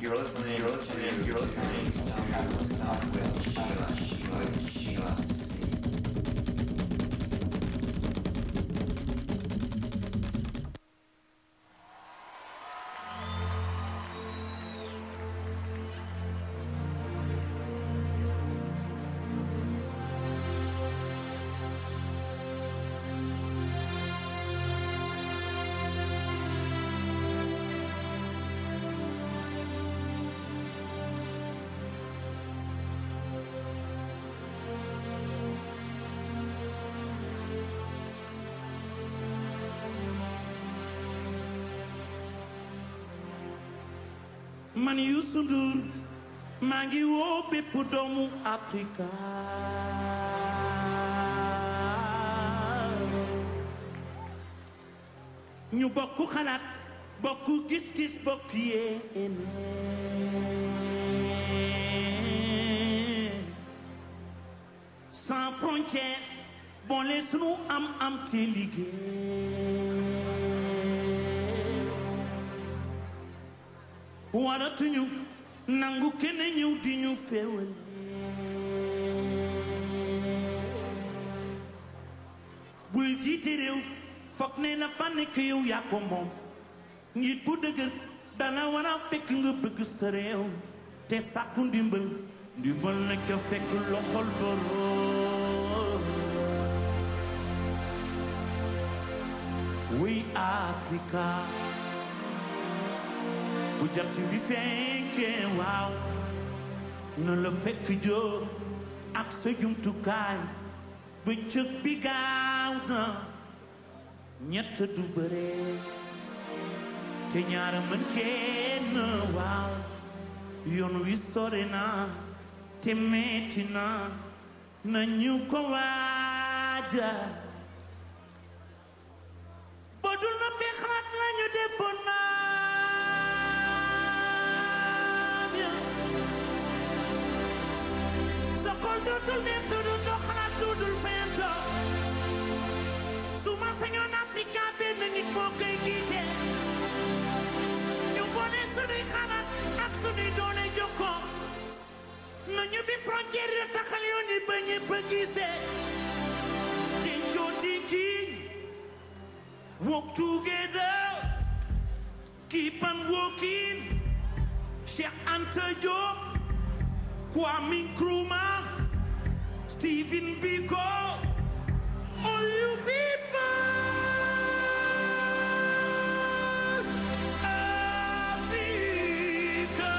S8: You're listening, you're listening, you're listening to Sound Have No Stop with Sheila, Sheila, Sheila C.
S16: Man Youssou Ndour maa ngi woo bépp doomu Afrika ñu bokk xalaat bokk gis-gis bokk yéene sans frontière boole sunu am am te liggéey waratuñu nangu kenn ñëw di ñu féewal bul jiite réew foog ne la fa nekk yow yaa ko moom njiit bu dëgër dana war a fekk nga bëgg sa réew te sàkku ndimbal ndimbal na ca fekk loxol boroom wuy Afrika bu jant bi fenkee waaw na la fekk joo ak sa jumtukaay bëccëg bi gaaw na ñett du bëre te ñaara mën kenn waaw yoon wi sore na te metti na nañu ko waaja boo dul na bi xalaat nañu defoon na Sokol dudul neex dudul to xalaat dudul fento Suma sañoon Afrika benn nit moo koy jiite ñu boole sunuy xalaat ak sunuy doole jokko nañu bi frontière yi taxal yoon yi ba ñëpp a gisee Kencoo thinking walk together keep on walking Cheikh Anta Diop Kwame Nkrumah, Stephen Biko, all you people, Africa.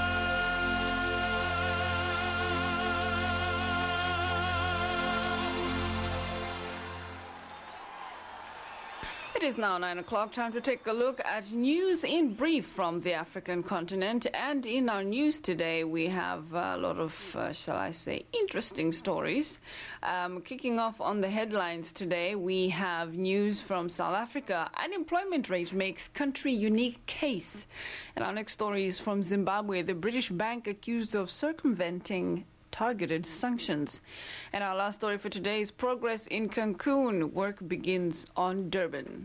S2: It is now nine o'clock, time to take a look at news in brief from the African continent. And in our news today, we have a lot of, uh, shall I say, interesting stories. Um, kicking off on the headlines today, we have news from South Africa. Unemployment rate makes country unique case. And our next story is from Zimbabwe. The British bank accused of circumventing targeted sanctions. And our last story for today is progress in Cancun. Work begins on Durban.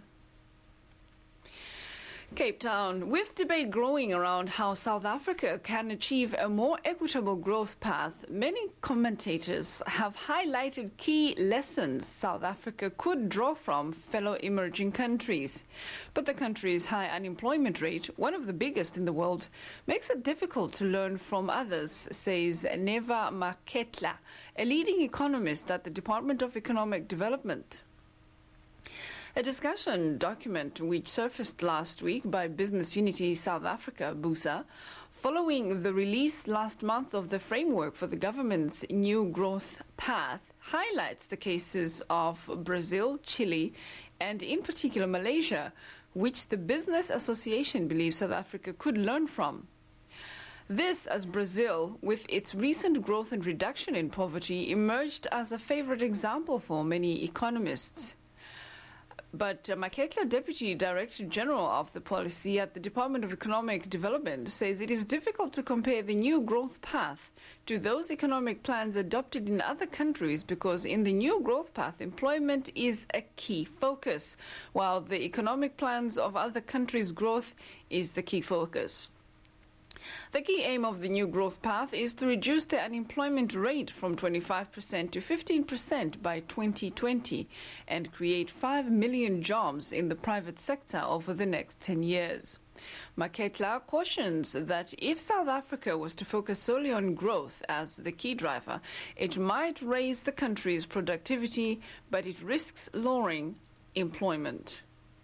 S2: Cape Town, with debate growing around how South Africa can achieve a more equitable growth path, many commentators have highlighted key lessons South Africa could draw from fellow emerging countries. But the country's high unemployment rate, one of the biggest in the world, makes it difficult to learn from others, says Neva Maketla, a leading economist at the Department of Economic Development. A discussion document which surfaced last week by Business Unity South Africa, BUSA, following the release last month of the framework for the government's new growth path, highlights the cases of Brazil, Chile, and in particular Malaysia, which the Business Association believes South Africa could learn from. This, as Brazil, with its recent growth and reduction in poverty, emerged as a favorite example for many economists. But uh, Maketla, Deputy Director General of the policy at the Department of Economic Development, says it is difficult to compare the new growth path to those economic plans adopted in other countries because in the new growth path, employment is a key focus, while the economic plans of other countries' growth is the key focus. The key aim of the new growth path is to reduce the unemployment rate from twenty-five percent to fifteen percent by twenty twenty and create five million jobs in the private sector over the next ten years. Maketla cautions that if South Africa was to focus solely on growth as the key driver, it might raise the country's productivity, but it risks lowering employment.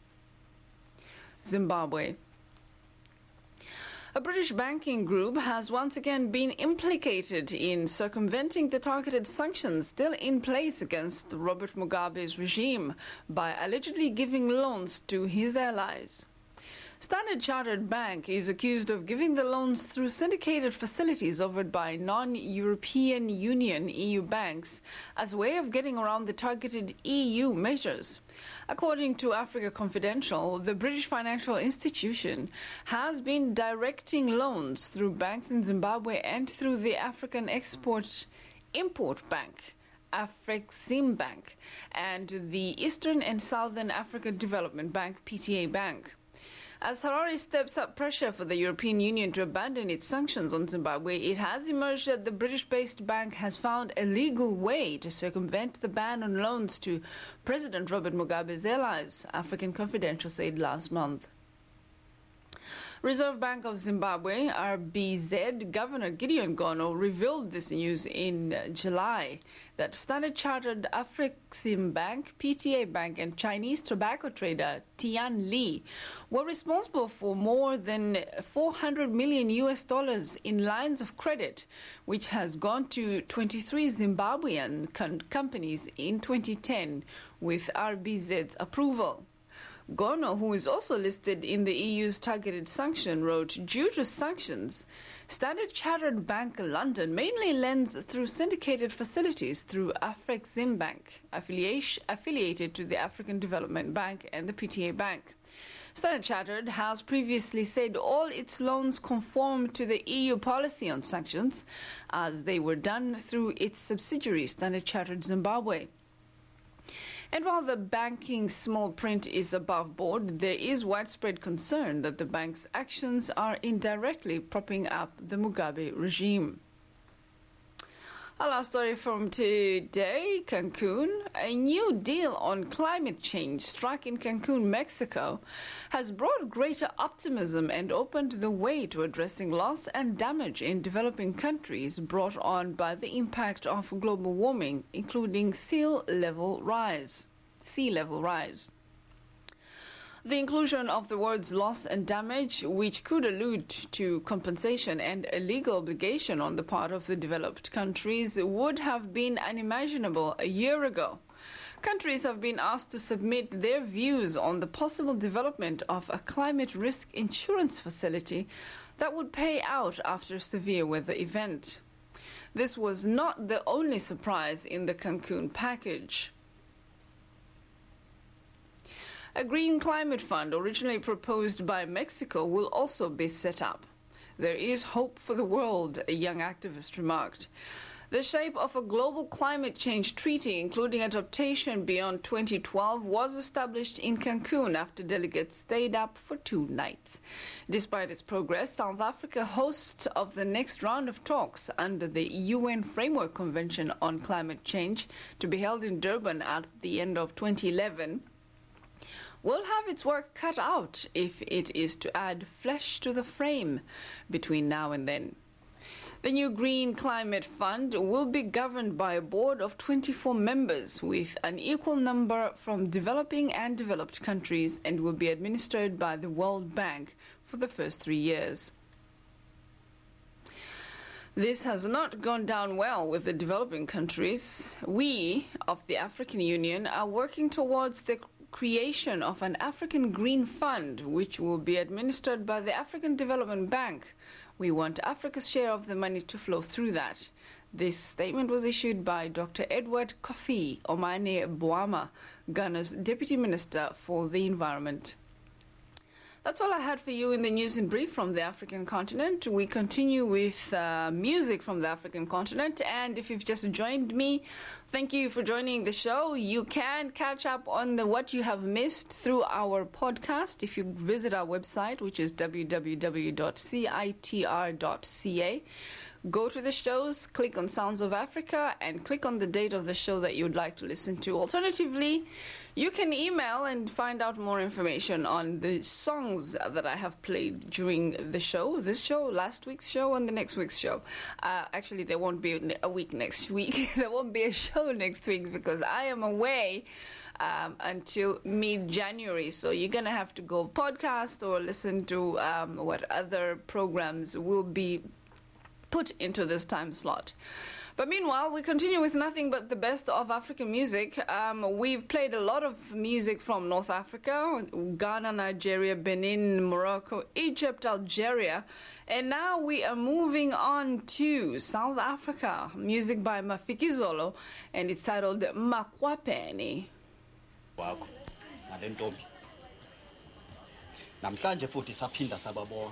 S2: Zimbabwe. A British banking group has once again been implicated in circumventing the targeted sanctions still in place against Robert Mugabe's regime by allegedly giving loans to his allies. Standard Chartered Bank is accused of giving the loans through syndicated facilities offered by non-European Union E U banks as a way of getting around the targeted E U measures. According to Africa Confidential, the British financial institution has been directing loans through banks in Zimbabwe and through the African Export-Import Bank, Afreximbank, and the Eastern and Southern Africa Development Bank, P T A Bank. As Harare steps up pressure for the European Union to abandon its sanctions on Zimbabwe, it has emerged that the British-based bank has found a legal way to circumvent the ban on loans to President Robert Mugabe's allies, African Confidential said last month. Reserve Bank of Zimbabwe, R B Z, Governor Gideon Gono revealed this news in July, that Standard Chartered Afreximbank, P T A Bank and Chinese tobacco trader Tian Li were responsible for more than four hundred million U S dollars in lines of credit, which has gone to twenty-three Zimbabwean com- companies in twenty ten with R B Z's approval. Gono, who is also listed in the E U's targeted sanction, wrote, due to sanctions, Standard Chartered Bank London mainly lends through syndicated facilities through Afreximbank, affiliated to the African Development Bank and the P T A Bank. Standard Chartered has previously said all its loans conform to the E U policy on sanctions, as they were done through its subsidiary, Standard Chartered Zimbabwe. And while the banking small print is above board, there is widespread concern that the bank's actions are indirectly propping up the Mugabe regime. Our last story from today, Cancun. A new deal on climate change struck in Cancun, Mexico, has brought greater optimism and opened the way to addressing loss and damage in developing countries brought on by the impact of global warming, including sea level rise. Sea level rise. The inclusion of the words loss and damage, which could allude to compensation and a legal obligation on the part of the developed countries, would have been unimaginable a year ago. Countries have been asked to submit their views on the possible development of a climate risk insurance facility that would pay out after a severe weather event. This was not the only surprise in the Cancun package. A green climate fund originally proposed by Mexico will also be set up. There is hope for the world, a young activist remarked. The shape of a global climate change treaty, including adaptation beyond twenty twelve, was established in Cancun after delegates stayed up for two nights. Despite its progress, South Africa, host of the next round of talks under the U N Framework Convention on Climate Change, to be held in Durban at the end of twenty eleven, will have its work cut out if it is to add flesh to the frame between now and then. The new Green Climate Fund will be governed by a board of twenty-four members, with an equal number from developing and developed countries, and will be administered by the World Bank for the first three years. This has not gone down well with the developing countries. We of the African Union are working towards the creation of an African Green Fund, which will be administered by the African Development Bank. We want Africa's share of the money to flow through that. This statement was issued by Doctor Edward Kofi Omane Boama, Ghana's Deputy Minister for the Environment. That's all I had for you in the news in brief from the African continent. We continue with uh, music from the African continent. And if you've just joined me, thank you for joining the show. You can catch up on the what you have missed through our podcast if you visit our website, which is w w w dot c i t r dot c a. Go to the shows, click on Sounds of Africa, and click on the date of the show that you would like to listen to. Alternatively, you can email and find out more information on the songs that I have played during the show, this show, last week's show, and the next week's show. Uh, actually, there won't be a week next week. There won't be a show next week because I am away um, until mid-January. So you're going to have to go podcast or listen to um, what other programs will be put into this time slot. But meanwhile, we continue with nothing but the best of African music. Um, we've played a lot of music from North Africa, Ghana, Nigeria, Benin, Morocco, Egypt, Algeria. And now we are moving on to South Africa. Music by Mafikizolo, and it's titled Makwapeni.
S17: Wakho nalentombi namhlanje futhi saphinda sababona.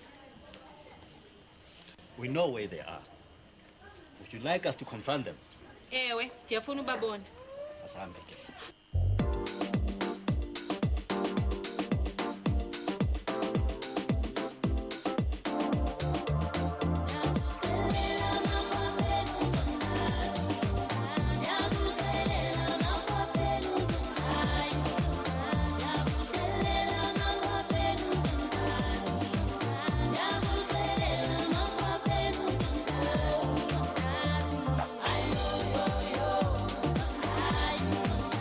S17: We know where they are. Would you like us to confront them?
S18: Ewe, ndiyafuna ubabona.
S17: Asihambe ke.
S19: Yo, yo, yo.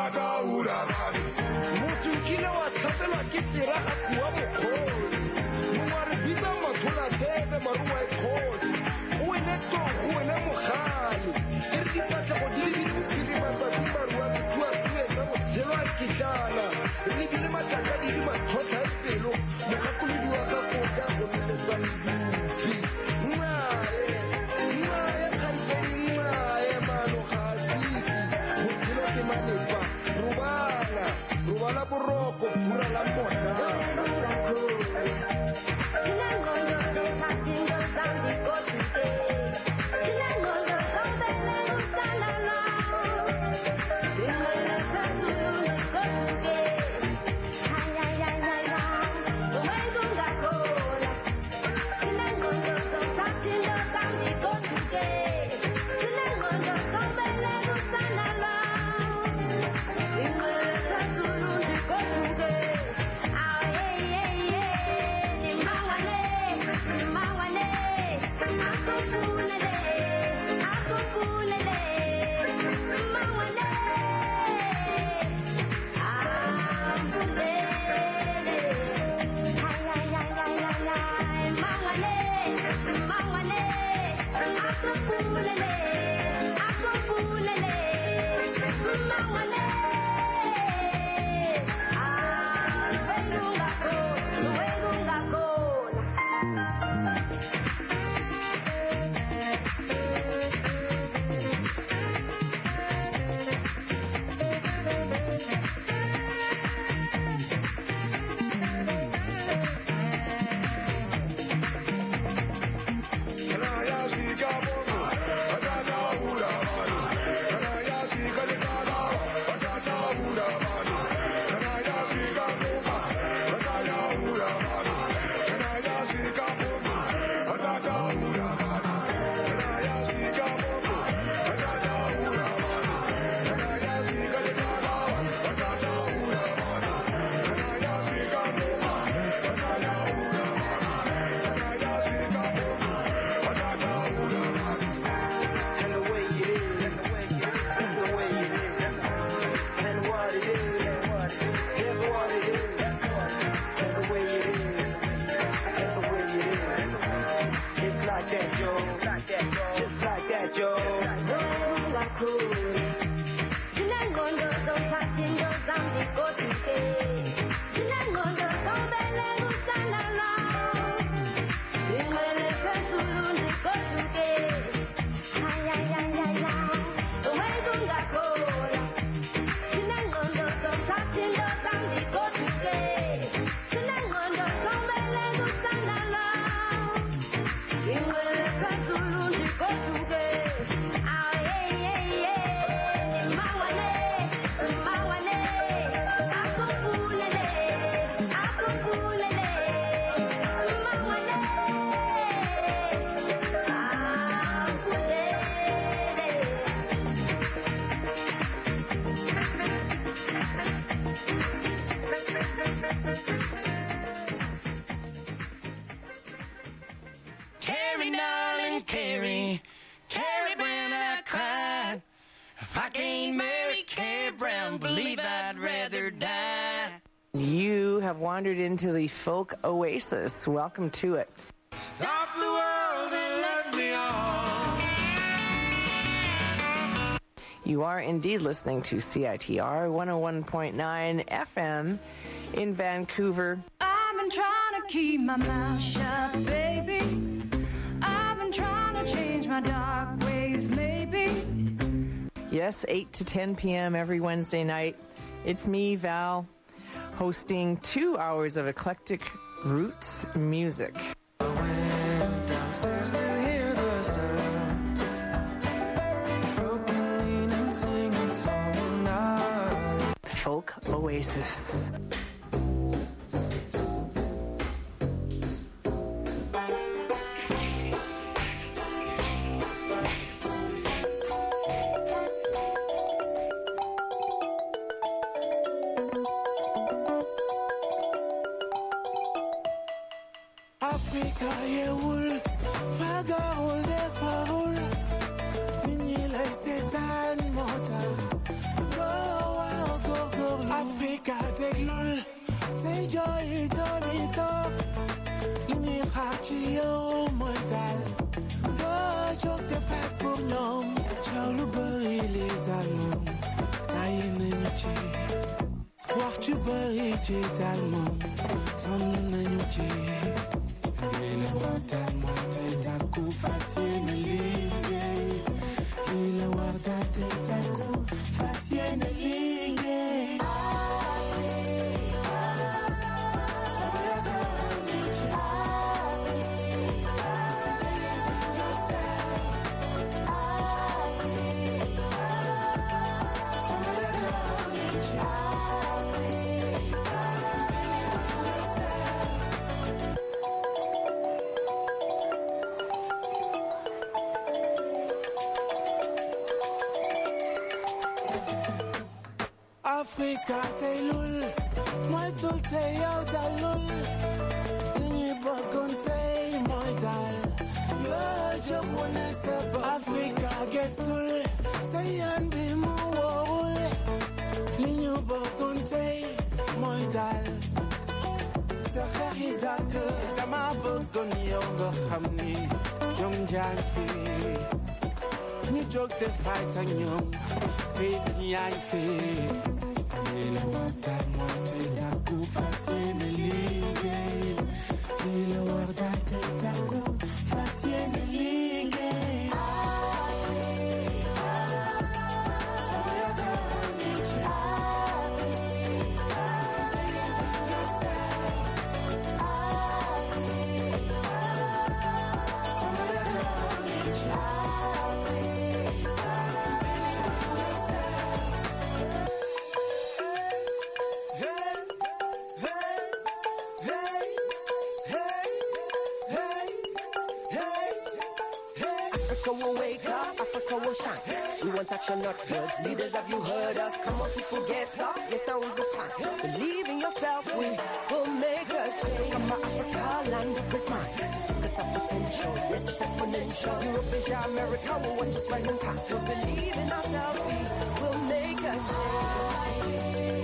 S14: motho kile wa thatelwa ke tsira ga kua bokgoni mongwe a re bitsa matshola tebe marumo e kgosi o wele tong o wele mogale ke re dipatlego di lebile bophiri matsatsi barua setua tue tsa botshelo a kitlana re lebile matlakadi di matlhotlha e pelo mogakolodi wa ka koka go leletsa ledupi nnae nnae kgaisedi nnae mano ga siki botshelo ke manepa robala robala boroko phura la mona
S19: You have wandered into the folk oasis. Welcome to it.
S14: Stop the world and let me on.
S19: You are indeed listening to C I T R one oh one point nine F M in Vancouver.
S20: I've been trying to keep my mouth shut, baby. I've been trying to change my dark ways, maybe.
S19: Yes, eight to ten p.m. every Wednesday night. It's me, Val, hosting two hours of eclectic roots music.
S10: I went downstairs to hear the sound, broken, leaning, singing song all night.
S19: Folk Oasis.
S14: Africa yeul fagarol de farol minyi lay setan mota go wild
S15: Africa teglul say joy tonito Lini hachi yo mortal Go jok te fat pour ñom Ciao lu bari les allemands Taille nañu ci Wax ci bari ci talmom Sonn nañu ci Lila waxtaan mooy tey takku fas yéene liggéey Lila waxtaan tey takku fas yéene liggéey Africa taylul moy tul tay yow dalul ni bëggon tay moy dal yo jox wona sa Africa gestul sayan bi mu wowul ni bëggon tay moy dal sa xarita ke dama bëggon yow nga xamni jom jang fi ni jog te fight ak ñom fit yang fi Lila waxtaan mooy tey takku fas yéene liggéey Lila waxtaan tey takku fas yéene liggéey Sama yaakaar ni ci Africa Believe in yourself Africa Sama yaakaar ni ci Africa
S21: Africa will shine. We want action, not words. Leaders, have you heard us? Come on, people, get up. Yes, now is the time. Believe in yourself, we will make a change. Come on, Africa, land of great minds. Look at our potential, yes, it's exponential. Europe, Asia, America, we'll watch us rise and time. We believe in ourselves, we will make a change.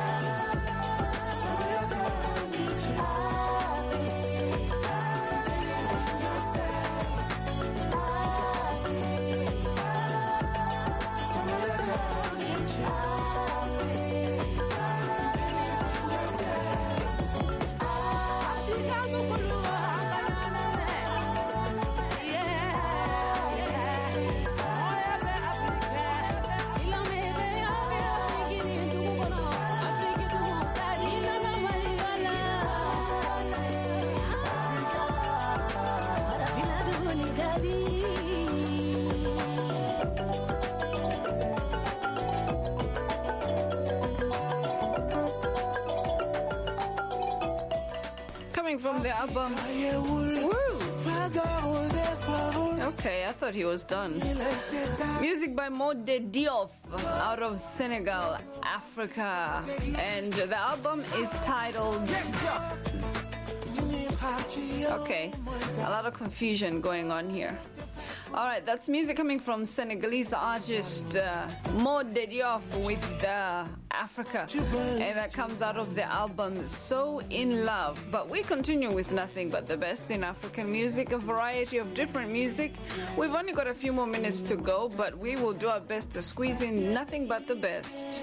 S2: From the album. Woo! Okay, I thought he was done. Music by Modé Diop out of Senegal, Africa. And the album is titled... Okay, a lot of confusion going on here. All right, that's music coming from Senegalese artist uh, Modé Diop with uh, Africa, and that comes out of the album So In Love. But we continue with nothing but the best in African music, a variety of different music. We've only got a few more minutes to go, but we will do our best to squeeze in nothing but the best.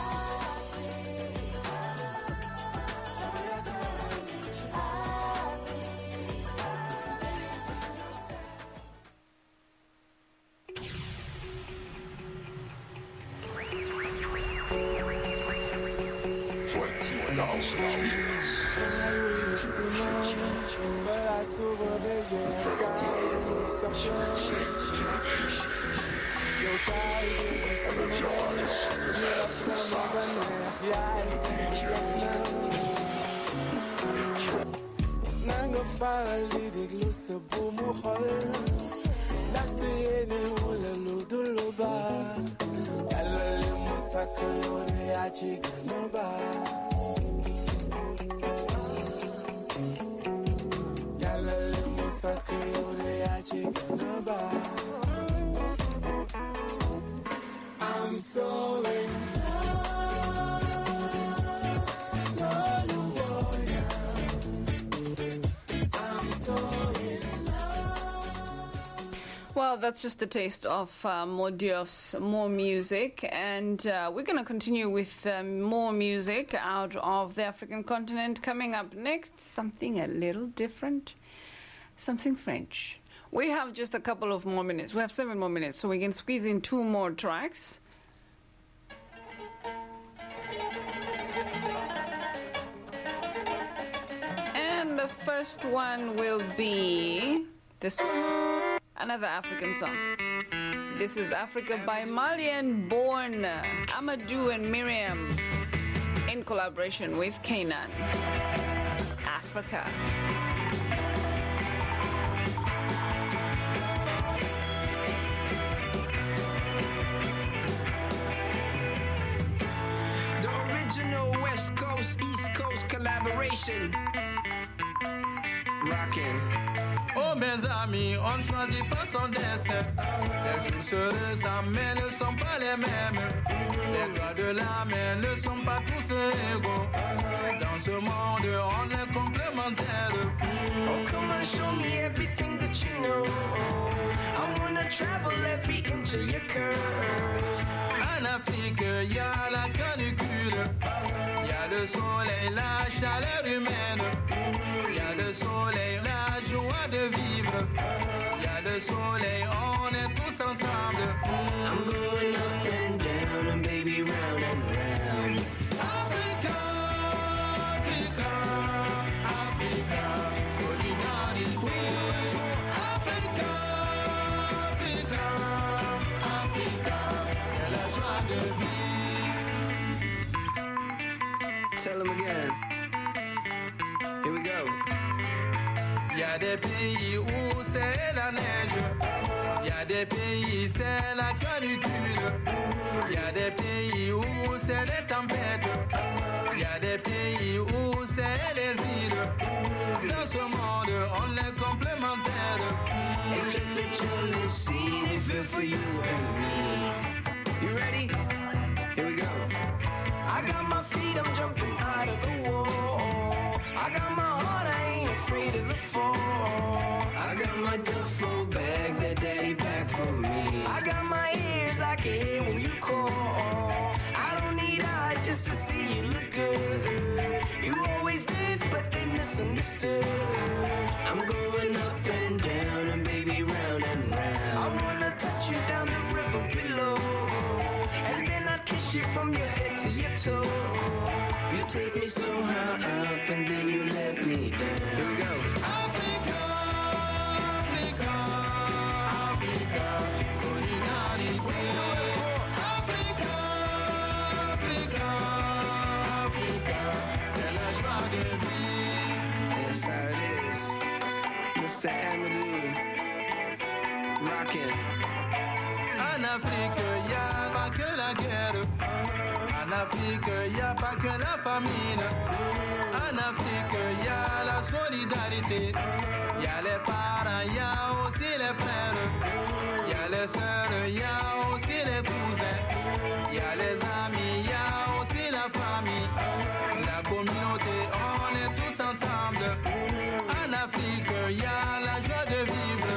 S15: Nanga fali diglu sabu mukhol Dakti yene wula ludulu ba Yalla le musaka yore achi ganoba Yalla le musaka yore achi ganoba I'm so in love
S2: Well, that's just a taste of uh, more Diof's more music, and uh, we're going to continue with um, more music out of the African continent. Coming up next, something a little different, something French. We have just a couple of more minutes. We have seven more minutes, so we can squeeze in two more tracks. And the first one will be this one. Another African song. This is Africa by Malian born Amadou and Miriam in collaboration with Kanan. Africa.
S6: The original West Coast, East Coast collaboration. Rockin'.
S15: Oh mes amis, on ne choisit pas son destin. Les jours se ressemblent mais ne sont pas les mêmes. Les doigts de la main ne sont pas tous égaux. Dans ce monde, on est complémentaires.
S6: Oh, come on, show me everything that you know. I wanna travel every inch of your curves.
S15: En Afrique, y a la canicule. Y a le soleil, la chaleur humaine. Y a le soleil, la joie de vivre. Y a le soleil, on est tous ensemble.
S6: I'm going up and down and baby round and round.
S15: Africa, Africa, Africa, solidarité. Africa, Africa, Africa, c'est la joie de vivre.
S6: Tell them again. Here we go.
S15: Y a des pays où c'est la neige. Y a des pays c'est la canicule. Y a des pays où c'est les tempêtes. Y a des pays où c'est les îles. Dans ce monde, on est complémentaires.
S6: It's just a jealous scene, they feel for you and me. You ready? Here we go. I got my feet, I'm jumping out of the wall. I got my heart, I ain't afraid of the fall. I got my duffel bag that daddy packed for me. I got my ears, I can hear when you call. I don't need eyes just to see you look good. You always did, but they misunderstood. I'm going up and down and baby round and round. I wanna touch you down the river below, and then I'd kiss you from your head to your toe. You take me so high up and then you let me down. Here we go.
S15: Africa, Africa, Africa, solidarité. Africa, Africa, Africa, c'est la joie de vivre.
S6: That's how it is. Mister Amadou, rockin'.
S15: En Afrique, y a pas que la guerre. En Afrique, y a pas que la famine. En Afrique, y a la solidarité. Y a les parents, y a aussi les frères. Y a les sœurs, y a aussi les cousins. Y a les amis, y a aussi la famille. La communauté, on est tous ensemble. En Afrique, y a la joie de vivre.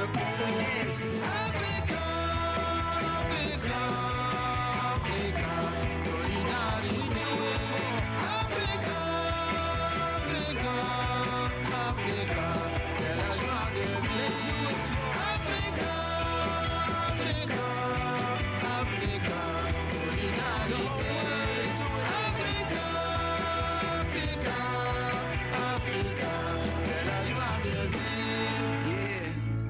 S15: Africa, Africa, Africa, solidarité. Africa, Africa, Africa, c'est la joie de vivre. Africa, Africa, Africa, solidarité. Africa, Africa, Africa, c'est la joie de vivre.
S6: Yeah.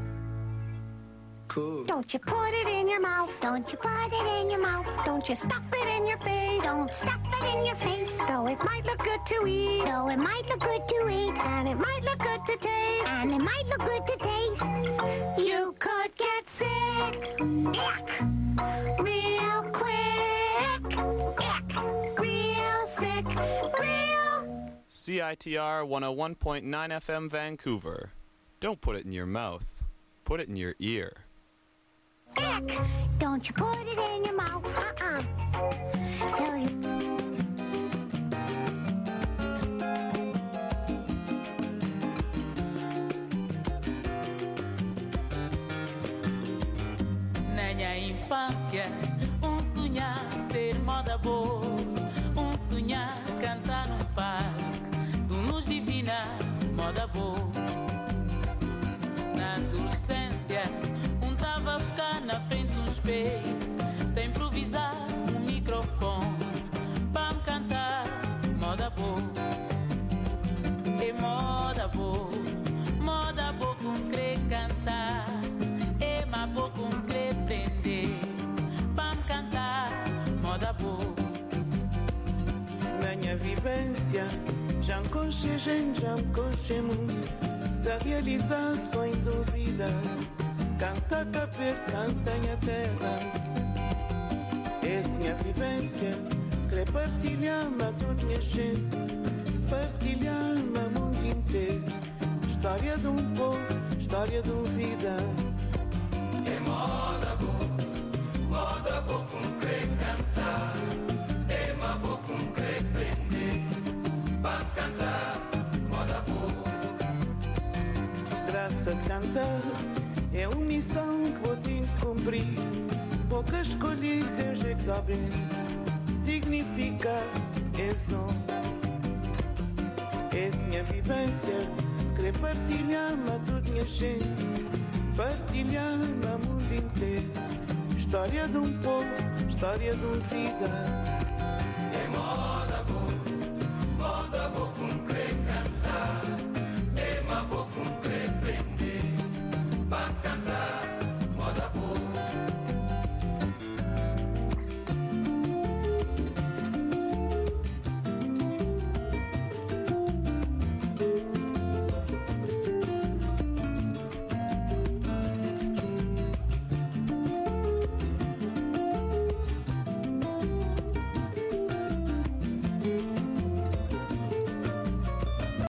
S6: Cool.
S1: Don't you put it in your mouth. Don't you put it in your mouth. Don't you stuff it in your face. Don't stuff it in your face. Though it might look good to eat. Though it might look good to eat. And it might look good to taste. And it might look good to taste. You could get sick. Ick. Real quick. Ick. Real sick. Real.
S5: C I T R one oh one point nine F M Vancouver. Don't put it in your mouth. Put it in your ear.
S1: Ick. Don't you put it in your mouth. Uh-uh. Tell you.
S15: vivência, já me conche gente, já me conche muito, da realização da vida. Canta capete, canta a terra. Essa minha vivência, querer partilhar-me a toda minha gente, partilhar-me a mundo inteiro. História de um povo, história de uma vida.
S6: É moda boa, moda boa com querer cantar. É uma boa com querer prender, para cantar, moda boa.
S15: Graça de cantar é uma missão que vou ter que cumprir. Pouca escolhi, Deus é que dá bem. Dignificar esse nome, essa minha vivência. Querer partilhar-me a toda minha gente, partilhar-me a mundo inteiro. História de um povo, história de uma vida.